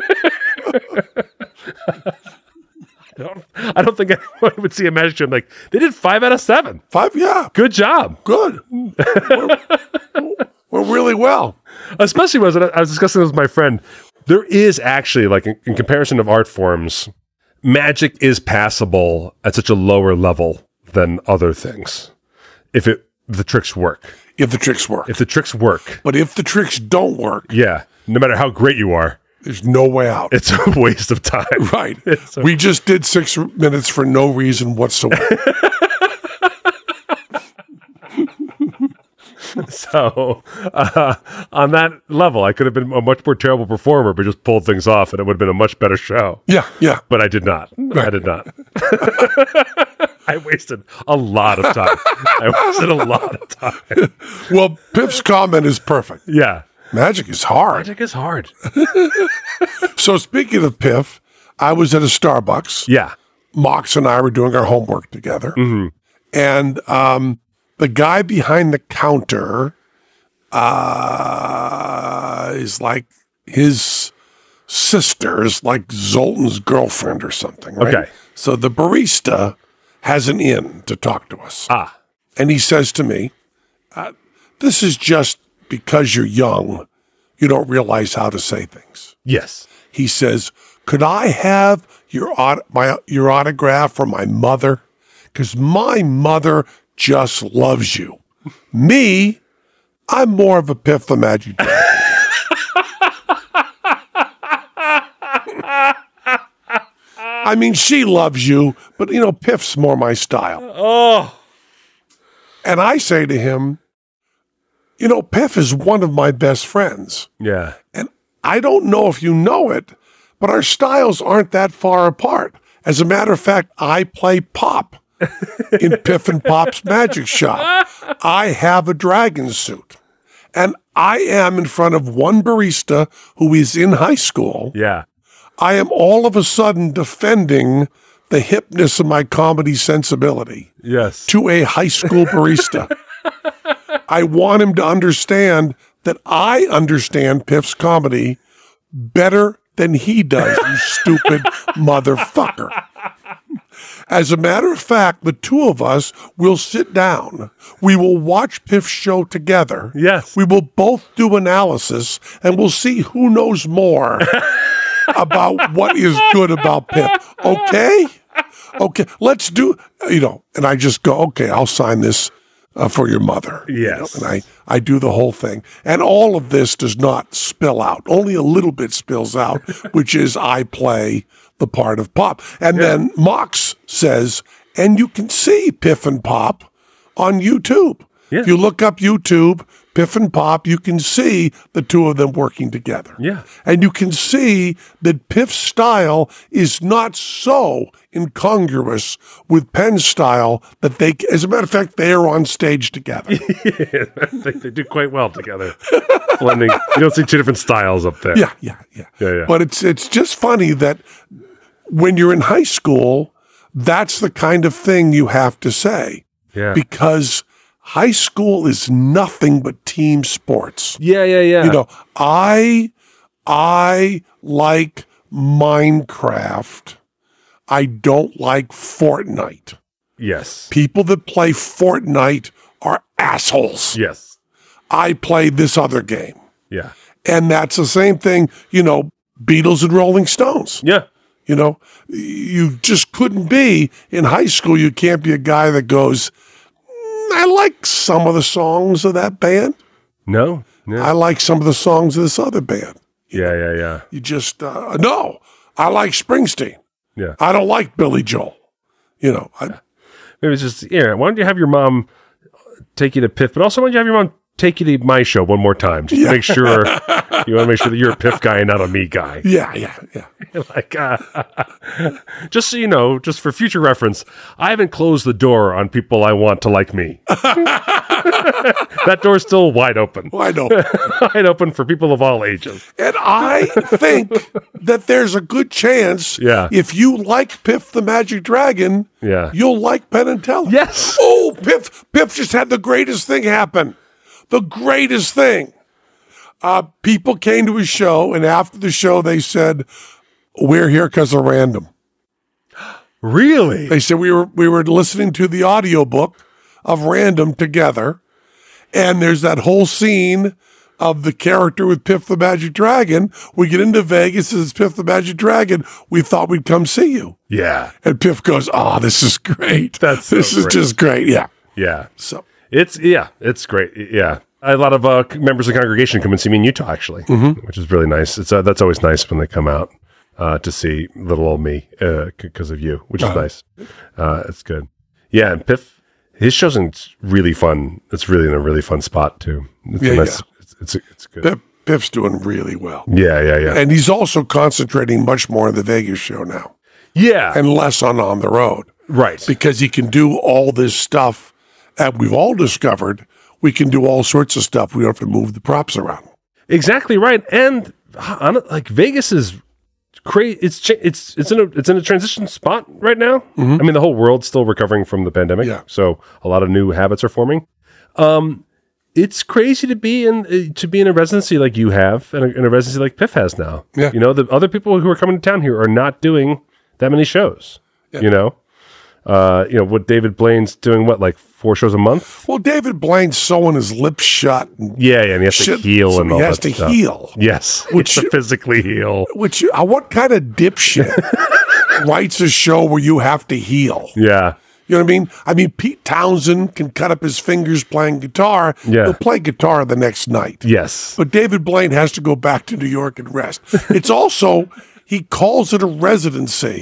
I don't, I don't think anyone would see a magic show and like, they did five out of seven. Five, yeah. Good job. Good. we're, we're really well. Especially when I was discussing this with my friend. There is actually, like, in, in comparison of art forms, magic is passable at such a lower level than other things. If it the tricks work. If the tricks work. If the tricks work. But if the tricks don't work, Yeah. No matter how great you are, there's no way out. it's a waste of time. Right. It's a- We just did six minutes for no reason whatsoever. So, uh, on that level, I could have been a much more terrible performer, but just pulled things off, and it would have been a much better show. Yeah, yeah. But I did not. I did not. I wasted a lot of time. I wasted a lot of time. Well, Piff's comment is perfect. Yeah. Magic is hard. Magic is hard. So speaking of Piff, I was at a Starbucks. Yeah. Mox and I were doing our homework together. Mm-hmm. And um, the guy behind the counter uh, is like his sister's, like Zoltan's girlfriend or something, right? Okay. So the barista has an in to talk to us. Ah. And he says to me, uh, this is just because you're young, you don't realize how to say things. Yes. He says, could I have your aut- my your autograph for my mother? Because my mother just loves you. Me, I'm more of a Piff the Magic Dragon. I mean, she loves you, but, you know, Piff's more my style. Oh. And I say to him, you know, Piff is one of my best friends. Yeah. And I don't know if you know it, but our styles aren't that far apart. As a matter of fact, I play pop in Piff and Pop's magic shop. I have a dragon suit. And I am in front of one barista who is in high school. Yeah. I am all of a sudden defending the hipness of my comedy sensibility Yes. to a high school barista. I want him to understand that I understand Piff's comedy better than he does, you stupid motherfucker. As a matter of fact, the two of us will sit down. We will watch Piff's show together. Yes. We will both do analysis, and we'll see who knows more about what is good about Piff. Okay? Okay, let's do, you know, and I just go, okay, I'll sign this uh, for your mother. you know, Yes. and I, I do the whole thing. And all of this does not spill out. Only a little bit spills out, which is I play the part of Pop. And then Mox says, and you can see Piff and Pop on YouTube. Yeah. If you look up YouTube, Piff and Pop, you can see the two of them working together. Yeah. And you can see that Piff's style is not so incongruous with Penn's style that they, as a matter of fact, they are on stage together. they, they do quite well together. Blending. You don't see two different styles up there. Yeah, yeah, yeah. Yeah, yeah. But it's it's just funny that when you're in high school, that's the kind of thing you have to say. Yeah. Because high school is nothing but team sports. Yeah, yeah, yeah. You know, I I like Minecraft. I don't like Fortnite. Yes. People that play Fortnite are assholes. Yes. I play this other game. Yeah. And that's the same thing, you know, Beatles and Rolling Stones. Yeah. You know, you just couldn't be in high school. You can't be a guy that goes, "Mm, I like some of the songs of that band. No. No. I like some of the songs of this other band." yeah, yeah, yeah. You just, uh, no, I like Springsteen. Yeah. I don't like Billy Joel. You know, I, Maybe it's just, yeah, why don't you have your mom take you to Piff, but also why don't you have your mom take you to my show one more time, just to make sure, you want to make sure that you're a Piff guy and not a me guy. yeah, yeah, yeah. like, uh, just so you know, just for future reference, I haven't closed the door on people I want to like me. That door's still wide open. Well, I know. Wide open for people of all ages. And I think that there's a good chance Yeah. if you like Piff the Magic Dragon, Yeah. you'll like Penn and Teller. Yes. Oh, Piff, Piff just had the greatest thing happen. The greatest thing. Uh, people came to his show, and after the show, they said, "We're here because of Random." Really? They said we were we were listening to the audiobook of Random together, and there's that whole scene of the character with Piff the Magic Dragon. We get into Vegas, it's Piff the Magic Dragon. We thought we'd come see you. Yeah. And Piff goes, "Oh, this is great. That's so this is great. just great." Yeah. Yeah. So It's, yeah, it's great. Yeah. I had a lot of uh, members of the congregation come and see me in Utah, actually, which is really nice. It's uh, That's always nice when they come out uh, to see little old me because of you, which is nice. Uh, it's good. Yeah, and Piff, his show's in really fun. It's really in a really fun spot, too. It's Yeah, a nice, yeah. It's, it's, it's good. Piff, Piff's doing really well. Yeah, yeah, yeah. And he's also concentrating much more on the Vegas show now yeah, and less on On the Road right. because he can do all this stuff. And we've all discovered we can do all sorts of stuff. We don't have to move the props around. Exactly right. And on, like Vegas is crazy. It's cha- it's it's in a it's in a transition spot right now. I mean, the whole world's still recovering from the pandemic, Yeah. so a lot of new habits are forming. Um, it's crazy to be in uh, to be in a residency like you have, and a, in a residency like Piff has now. Yeah. You know, the other people who are coming to town here are not doing that many shows. You know, uh, you know what David Blaine's doing. What, like four shows a month? Well, David Blaine's sewing his lips shut. And Yeah, yeah, and he has shit, to heal so and he all has that to stuff. heal. Yes, Which- he has to physically heal. Which, uh, what kind of dipshit writes a show where you have to heal? Yeah. You know what I mean? I mean, Pete Townsend can cut up his fingers playing guitar. Yeah. He'll play guitar the next night. Yes. But David Blaine has to go back to New York and rest. It's also, he calls it a residency,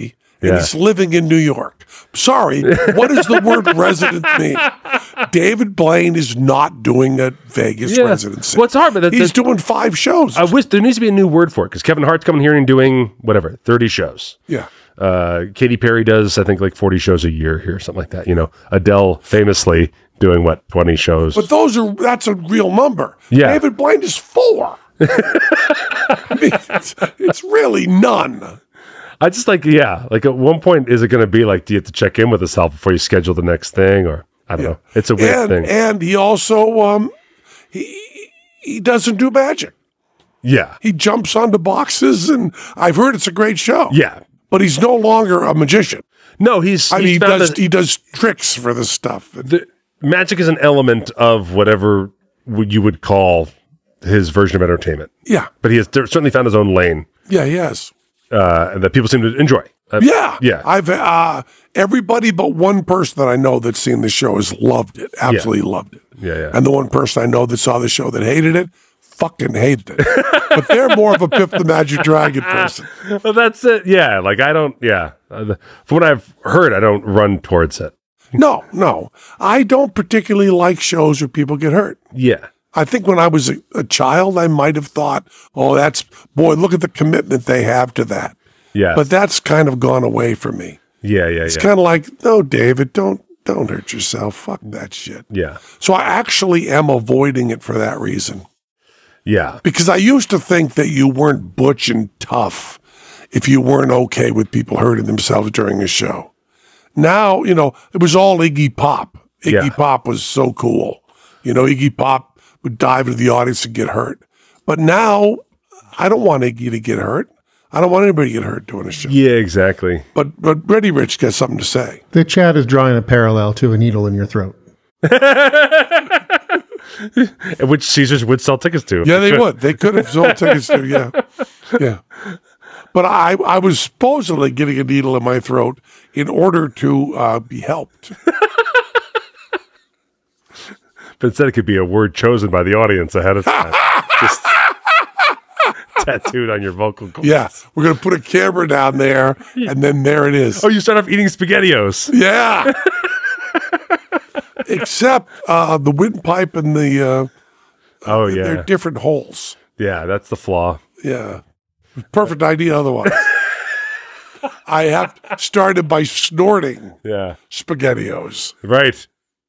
and Yeah. he's living in New York. Sorry, what does the word resident mean? David Blaine is not doing a Vegas Yeah. residency. Well, it's hard, but that- he's that- doing five shows. I wish there needs to be a new word for it because Kevin Hart's coming here and doing whatever thirty shows. yeah. Uh, Katy Perry does, I think, like forty shows a year here, something like that. You know, Adele famously doing what twenty shows. But those are that's a real number. Yeah. David Blaine is four. I mean, it's, it's really none. I just like, yeah, like at one point, is it going to be like, do you have to check in with yourself before you schedule the next thing, or I don't know. It's a weird And thing. and he also um he he doesn't do magic. Yeah, He jumps onto boxes, and I've heard it's a great show. yeah. But he's no longer a magician. No, he's. I mean, he's he found does that he does tricks for this stuff. the magic is an element of whatever would- you would call his version of entertainment. Yeah, But he has certainly found his own lane yeah, yes, uh, and that people seem to enjoy. Uh, yeah, yeah. I've uh, everybody but one person that I know that's seen the show has loved it. Absolutely loved it. Yeah, yeah. And the one person I know that saw the show that hated it, fucking hated it. But they're more of a Pip the Magic Dragon person. Well, that's it. Yeah, like I don't. Yeah, uh, the- from what I've heard, I don't run towards it. No, no, I don't particularly like shows where people get hurt. Yeah, I think when I was a, a child, I might have thought, oh, that's, boy, look at the commitment they have to that. yeah, But that's kind of gone away from me. yeah, yeah, It's yeah, kind of like, no, David, don't don't hurt yourself. Fuck that shit. yeah, So I actually am avoiding it for that reason. yeah, Because I used to think that you weren't butch and tough if you weren't okay with people hurting themselves during a show. Now, you know, it was all Iggy Pop. Iggy Yeah. Pop was so cool. You know, Iggy Pop would dive into the audience and get hurt. But now, I don't want Iggy to get hurt. I don't want anybody to get hurt doing a show. yeah, exactly. But but Ready Rich got something to say. The chat is drawing a parallel to a needle in your throat. Which Caesars would sell tickets to. Yeah, they would. They could have sold tickets to, yeah. Yeah. But I, I was supposedly getting a needle in my throat in order to uh, be helped. But instead, it could be a word chosen by the audience ahead of time, just tattooed on your vocal cords. Yeah. We're going to put a camera down there, and then there it is. Oh, you start off eating SpaghettiOs. Yeah. Except uh, the windpipe and the, uh, Oh they're yeah, different holes. yeah. That's the flaw. Yeah. Perfect idea otherwise. I have started by snorting Yeah, SpaghettiOs. right.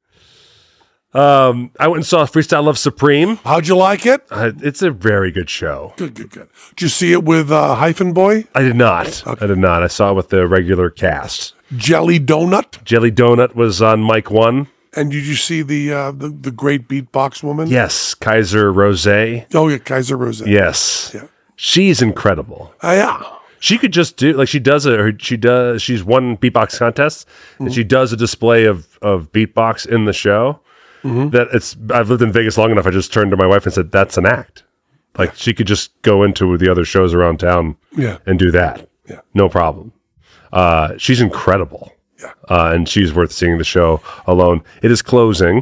Um, I went and saw Freestyle Love Supreme. How'd you like it? Uh, it's a very good show. Good, good, good. Did you see it with uh, Hyphen Boy? I did not. I did not. I saw it with the regular cast. Jelly Donut? Jelly Donut was on mic one. And did you see the uh, the, the great beatbox woman? Yes, Kaiser Rose. Oh, yeah, Kaiser Rose. Yes, Yeah. she's incredible. Uh, yeah. She could just do like she does a her- she does she's won beatbox contests and she does a display of of beatbox in the show. That it's I've lived in Vegas long enough. I just turned to my wife and said that's an act. Like she could just go into the other shows around town Yeah. and do that. Yeah. No problem. Uh, she's incredible. Yeah. Uh, and she's worth seeing the show alone. It is closing.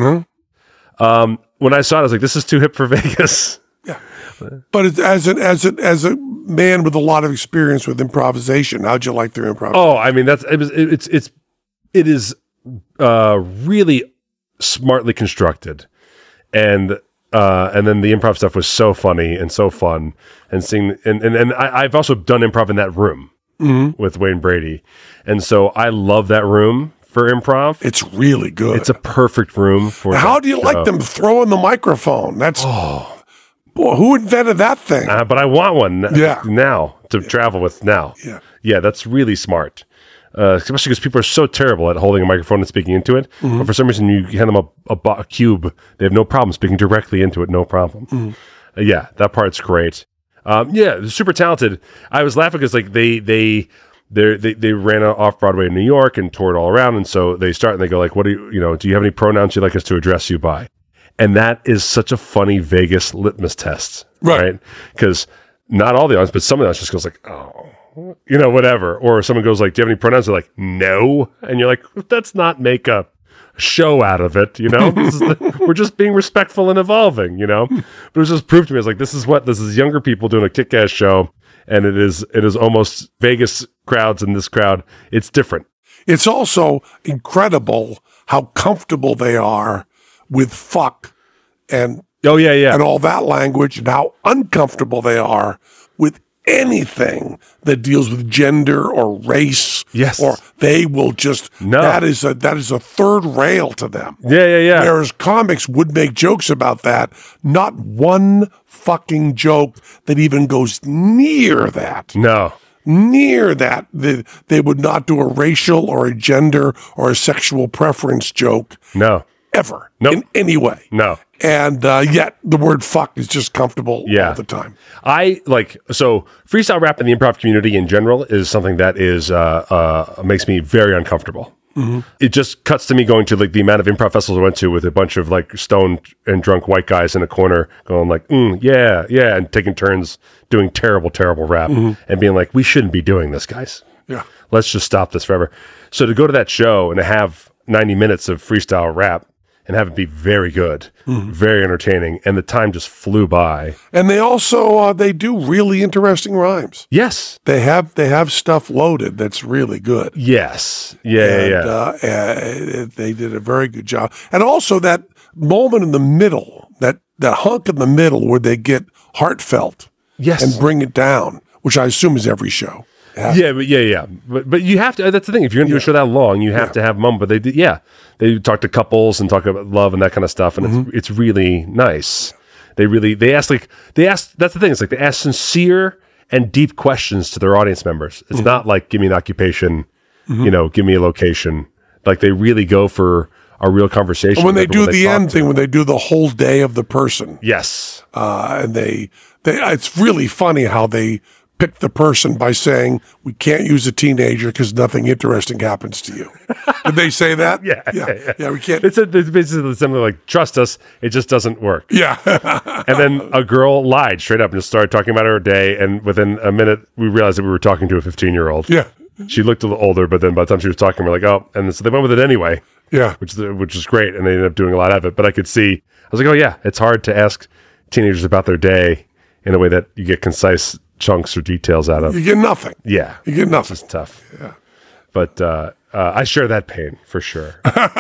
Um, when I saw it, I was like, this is too hip for Vegas. Yeah. But it's, as an as a as a man with a lot of experience with improvisation, how'd you like their improv? Oh, I mean, that's it was, it, it's it's it is uh, really smartly constructed, and uh, and then the improv stuff was so funny and so fun, and seeing and and, and I, I've also done improv in that room with Wayne Brady, and so I love that room for improv. It's really good. It's a perfect room for. How that do you show. like them throwing the microphone? That's oh, boy, who invented that thing? Uh, but I want one n- Yeah. now to travel with now. Yeah. Yeah, that's really smart. Uh, especially because people are so terrible at holding a microphone and speaking into it. Mm-hmm. But for some reason, you hand them a, a, bo- a cube, they have no problem speaking directly into it, no problem. Mm-hmm. Uh, yeah, that part's great. Um, yeah, they're super talented. I was laughing because like they they they they they ran off Broadway in New York and toured all around, and so they start and they go like, "What do you you know? Do you have any pronouns you'd like us to address you by?" And that is such a funny Vegas litmus test, Right. Because not all the audience, but some of the audience just goes like, "Oh." You know, whatever. Or someone goes like, do you have any pronouns? They're like, no. And you're like, let's not make a show out of it, you know? This is the, we're just being respectful and evolving, you know? But it was just proved to me, I was like, this is what, this is younger people doing a kick-ass show, and it is it is almost Vegas crowds and this crowd. It's different. It's also incredible how comfortable they are with fuck and Oh yeah, yeah. and all that language, and how uncomfortable they are with anything that deals with gender or race. Yes. Or they will just No. that is a that is a third rail to them. Yeah, yeah, yeah. Whereas comics would make jokes about that, not one fucking joke that even goes near that. No. Near that. They, they would not do a racial or a gender or a sexual preference joke No. ever Nope. in any way. No. And uh, yet the word fuck is just comfortable Yeah. all the time. I like so freestyle rap in the improv community in general is something that is uh, uh, makes me very uncomfortable. Mm-hmm. It just cuts to me going to like the amount of improv festivals I went to with a bunch of like stoned and drunk white guys in a corner going like, mm, yeah, yeah, and taking turns doing terrible, terrible rap Mm-hmm. and being like, we shouldn't be doing this, guys. Yeah. Let's just stop this forever. So to go to that show and to have ninety minutes of freestyle rap and have it be very good, Mm-hmm. very entertaining, and the time just flew by. And they also uh, they do really interesting rhymes. Yes. They have they have stuff loaded that's really good. Yes. Yeah, and, yeah, yeah. Uh, uh, they did a very good job. And also that moment in the middle, that, that hunk in the middle where they get heartfelt Yes. and bring it down, which I assume is every show. Yeah, but yeah, yeah. But but you have to. That's the thing. If you're gonna do a show that long, you have Yeah. to have mum. But they did. Yeah, they talk to couples and talk about love and that kind of stuff, and Mm-hmm. it's it's really nice. They really they ask like they ask. That's the thing. It's like they ask sincere and deep questions to their audience members. It's Mm-hmm. not like give me an occupation, you know, give me a location. Like they really go for a real conversation. And when they with do everyone the talk end to. thing, when they do the whole day of the person, yes, uh, and they, they, it's really funny how they pick the person by saying, we can't use a teenager because nothing interesting happens to you. Did they say that? yeah, Yeah. Yeah. We can't. It's, a, it's basically something like trust us. It just doesn't work. Yeah. And then a girl lied straight up and just started talking about her day. And within a minute, we realized that we were talking to a fifteen-year-old. yeah. She looked a little older, but then by the time she was talking, we're like, oh, and so they went with it anyway, Yeah. which which is great. And they ended up doing a lot of it. But I could see, I was like, oh, yeah, it's hard to ask teenagers about their day in a way that you get concise chunks or details out of. You get nothing. Yeah. You get nothing. It's tough. Yeah. But uh, uh, I share that pain for sure.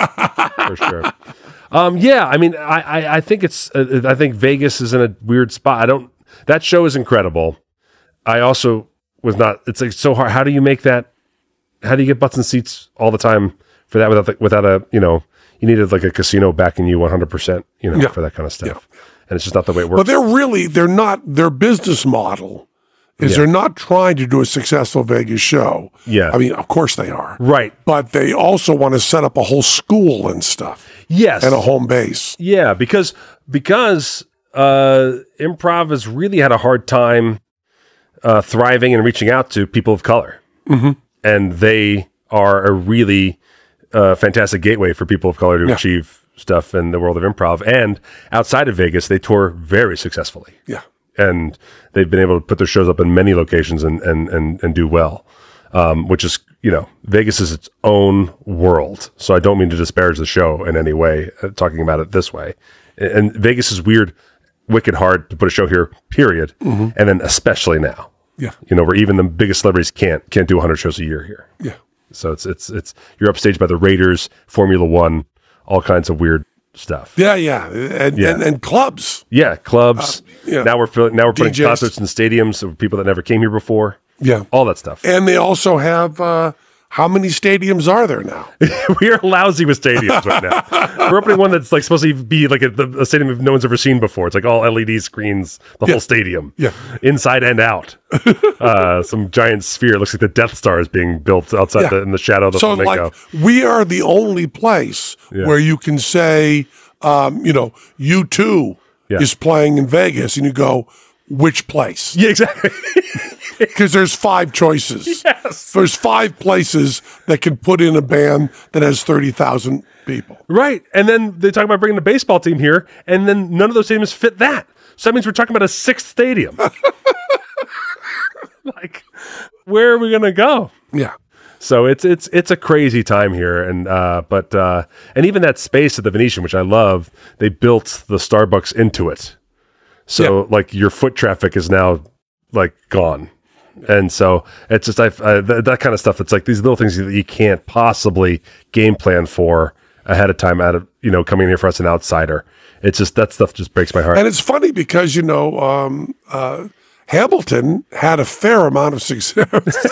For sure. Um, yeah, I mean, I, I, I think it's, uh, I think Vegas is in a weird spot. I don't, that show is incredible. I also was not, it's like so hard. How do you make that, how do you get butts and seats all the time for that without, the, without a, you know, you needed like a casino backing you one hundred percent, you know, Yeah. for that kind of stuff. And it's just not the way it works. But they're really, they're not, their business model is Yeah. they're not trying to do a successful Vegas show. Yeah. I mean, of course they are. Right. But they also want to set up a whole school and stuff Yes. and a home base. Yeah, because because uh, improv has really had a hard time uh, thriving and reaching out to people of color, mm-hmm. and they are a really uh, fantastic gateway for people of color to Yeah. achieve stuff in the world of improv. And outside of Vegas, they tour very successfully, Yeah. and they've been able to put their shows up in many locations and and and, and do well. Um, which is, you know, Vegas is its own world. So I don't mean to disparage the show in any way, uh, talking about it this way. And, and Vegas is weird, wicked hard to put a show here, period. And then especially now, Yeah. you know, where even the biggest celebrities can't can't do one hundred shows a year here. Yeah. So it's it's it's you're upstaged by the Raiders, Formula One, all kinds of weird stuff. Yeah. Yeah. And, Yeah. and, and clubs. Yeah, clubs. yeah. Now we're filling, now we're putting D Js. concerts in stadiums of people that never came here before. Yeah. All that stuff. And they also have, uh, how many stadiums are there now? We are lousy with stadiums right now. We're opening one that's like supposed to be like a, a stadium no one's ever seen before. It's like all L E D screens, the Yeah. whole stadium, Yeah. inside and out. uh, some giant sphere. It looks like the Death Star is being built outside Yeah. the, in the shadow of the So, flamingo. like, we are the only place Yeah. where you can say, um, you know, U two Yeah. is playing in Vegas, and you go, which place? Yeah, exactly. Because there's five choices. Yes. There's five places that can put in a band that has thirty thousand people. Right. And then they talk about bringing the baseball team here, and then none of those stadiums fit that. So that means we're talking about a sixth stadium. Like, where are we going to go? Yeah. So it's it's it's a crazy time here, and uh, but uh, and even that space at the Venetian, which I love, they built the Starbucks into it. So Yeah. like your foot traffic is now like gone. And so it's just I, I th- that kind of stuff. It's like these little things that you can't possibly game plan for ahead of time. Out of you know coming in here for us an outsider. It's just that stuff just breaks my heart. And it's funny because you know um, uh, Hamilton had a fair amount of success.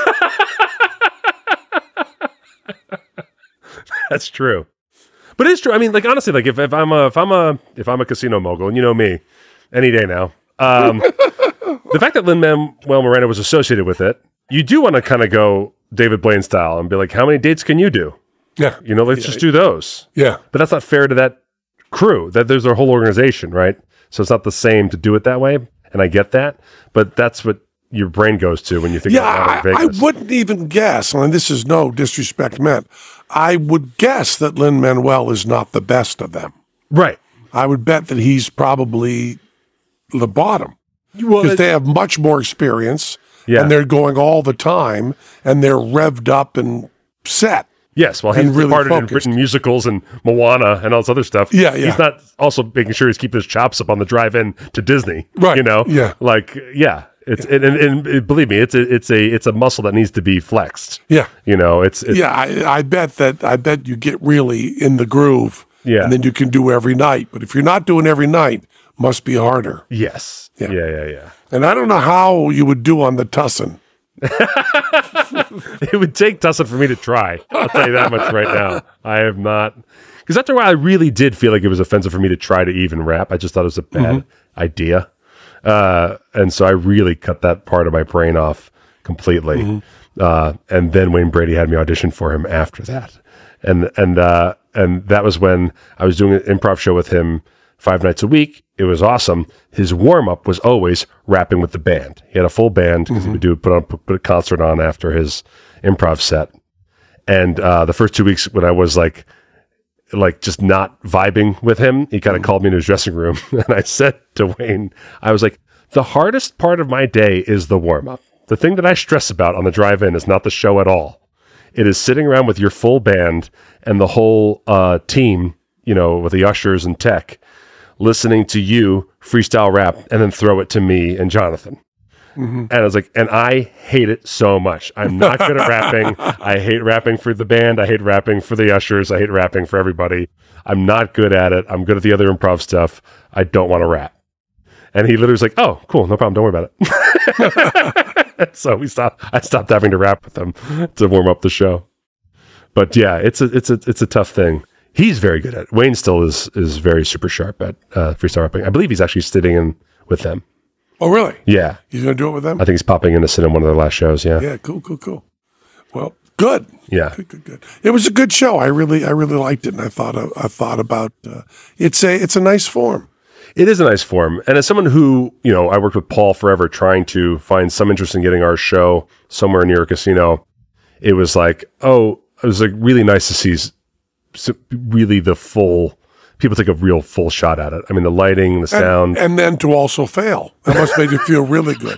That's true. But it's true. I mean, like honestly, like if, if I'm a if I'm a if I'm a casino mogul, and you know me, any day now. Um, the fact that Lin-Manuel Miranda was associated with it, you do want to kind of go David Blaine style and be like, how many dates can you do? Yeah, you know, let's yeah. just do those. Yeah, but that's not fair to that crew. That there's their whole organization, right? So it's not the same to do it that way, and I get that. But that's what your brain goes to when you think yeah, about Vegas. I, I wouldn't even guess, and this is no disrespect meant, I would guess that Lin-Manuel is not the best of them. Right. I would bet that he's probably the bottom. Well, because they have much more experience, yeah. and they're going all the time, and they're revved up and set. Yes, well, he's really parted focused. and written musicals and Moana and all this other stuff. Yeah, yeah. He's not also making sure he's keeping his chops up on the drive-in to Disney. Right. You know? Yeah. Like, yeah. It's yeah. And, and, and believe me, it's a it's a it's a muscle that needs to be flexed. Yeah. You know, it's, it's yeah. I, I bet that I bet you get really in the groove. Yeah. And then you can do every night. But if you're not doing every night, must be harder. Yes. Yeah. Yeah. Yeah. Yeah. And I don't know how you would do on the Tussin. It would take Tussin for me to try. I'll tell you that much right now. I have not, because after a while, I really did feel like it was offensive for me to try to even rap. I just thought it was a bad mm-hmm. idea. Uh, and so I really cut that part of my brain off completely. Mm-hmm. Uh, and then Wayne Brady had me audition for him after that. And, and, uh, and that was when I was doing an improv show with him five nights a week. It was awesome. His warm up was always rapping with the band. He had a full band because mm-hmm. he would do put on put a concert on after his improv set. And uh, the first two weeks when I was like, like just not vibing with him, he kind of mm-hmm. called me into his dressing room, and I said to Wayne, I was like, the hardest part of my day is the warm up. The thing that I stress about on the drive-in is not the show at all. It is sitting around with your full band and the whole uh, team, you know, with the ushers and tech, listening to you freestyle rap and then throw it to me and Jonathan. Mm-hmm. And I was like, and I hate it so much. I'm not good at rapping. I hate rapping for the band. I hate rapping for the ushers. I hate rapping for everybody. I'm not good at it. I'm good at the other improv stuff. I don't want to rap. And he literally was like, oh, cool. No problem. Don't worry about it. So we stopped. I stopped having to rap with him to warm up the show. But yeah, it's a, it's a, it's a tough thing. He's very good at it. Wayne still is is very super sharp at uh, freestyle rapping. I believe he's actually sitting in with them. Oh, really? Yeah. He's going to do it with them? I think he's popping in to sit in one of their last shows, yeah. Yeah, cool, cool, cool. Well, good. Yeah. Good, good, good. It was a good show. I really I really liked it, and I thought I thought about uh, it's a it's a nice form. It is a nice form. And as someone who, you know, I worked with Paul forever trying to find some interest in getting our show somewhere near a casino, it was like, oh, it was like really nice to see really the full, people take a real full shot at it. I mean, the lighting, the sound. And, and then to also fail. That must make you feel really good.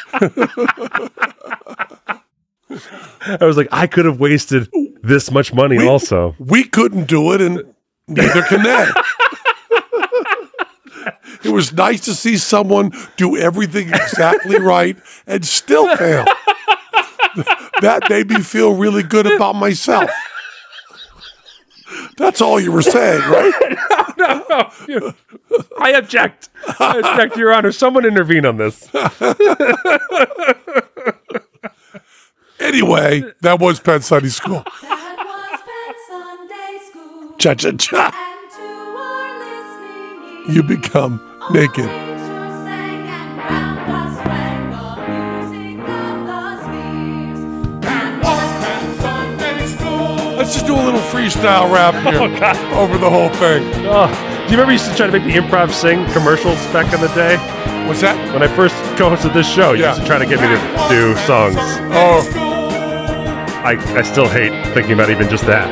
I was like, I could have wasted this much money we, also. We couldn't do it, and neither can they. It was nice to see someone do everything exactly right and still fail. That made me feel really good about myself. That's all you were saying, right? no, no, no. I object. I object, Your Honor. Someone intervene on this. Anyway, that was Penn Sunday School. That was Penn Sunday School. Cha cha cha. And to our listening ears, You become naked. angels sang and round us rang the music of the spheres. That was Penn Sunday School. Let's just do a little freestyle rap here Oh, God. over the whole thing. Oh, do you remember you used to try to make the improv sing commercials back in the day? What's that? When I first co-hosted this show, you Yeah. used to try to get me to do songs. Oh, I, I still hate thinking about even just that.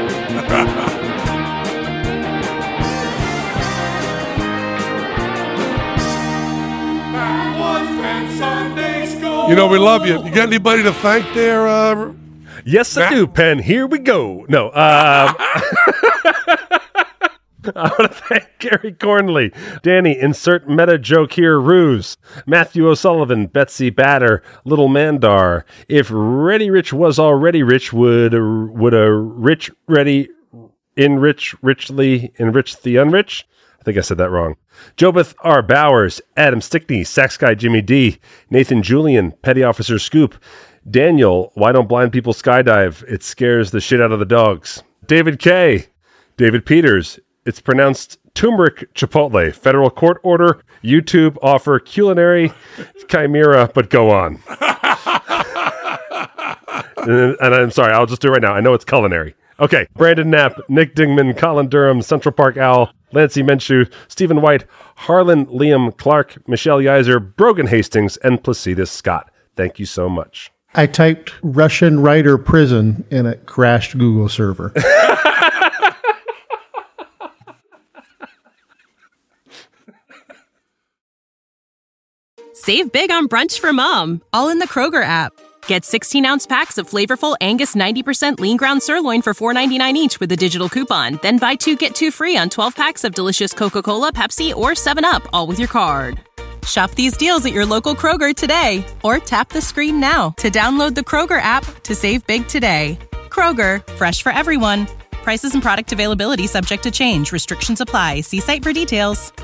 you know we love you. You got anybody to thank there? Uh, Yes, I Matt? do, Penn. Here we go. No, um, I want to thank Gary Cornley, Danny, insert meta joke here, ruse, Matthew O'Sullivan, Betsy Batter, Little Mandar. If Ready Rich was already rich, would a, would a rich ready enrich richly enrich the unrich? I think I said that wrong. Jobeth R. Bowers, Adam Stickney, Sax Guy Jimmy D, Nathan Julian, Petty Officer Scoop, Daniel, why don't blind people skydive? It scares the shit out of the dogs. David K., David Peters, it's pronounced turmeric chipotle. Federal court order. YouTube offer culinary chimera, but go on. and, and I'm sorry, I'll just do it right now. I know it's culinary. Okay. Brandon Knapp, Nick Dingman, Colin Durham, Central Park Owl, Lancey Menchu, Stephen White, Harlan Liam Clark, Michelle Yiser, Brogan Hastings, and Placidus Scott. Thank you so much. I typed Russian writer prison and it crashed Google server. Save big on brunch for mom, all in the Kroger app. Get sixteen-ounce packs of flavorful Angus ninety percent lean ground sirloin for four ninety-nine each with a digital coupon. Then buy two, get two free on twelve packs of delicious Coca-Cola, Pepsi, or seven up, all with your card. Shop these deals at your local Kroger today, or tap the screen now to download the Kroger app to save big today. Kroger, fresh for everyone. Prices and product availability subject to change. Restrictions apply. See site for details.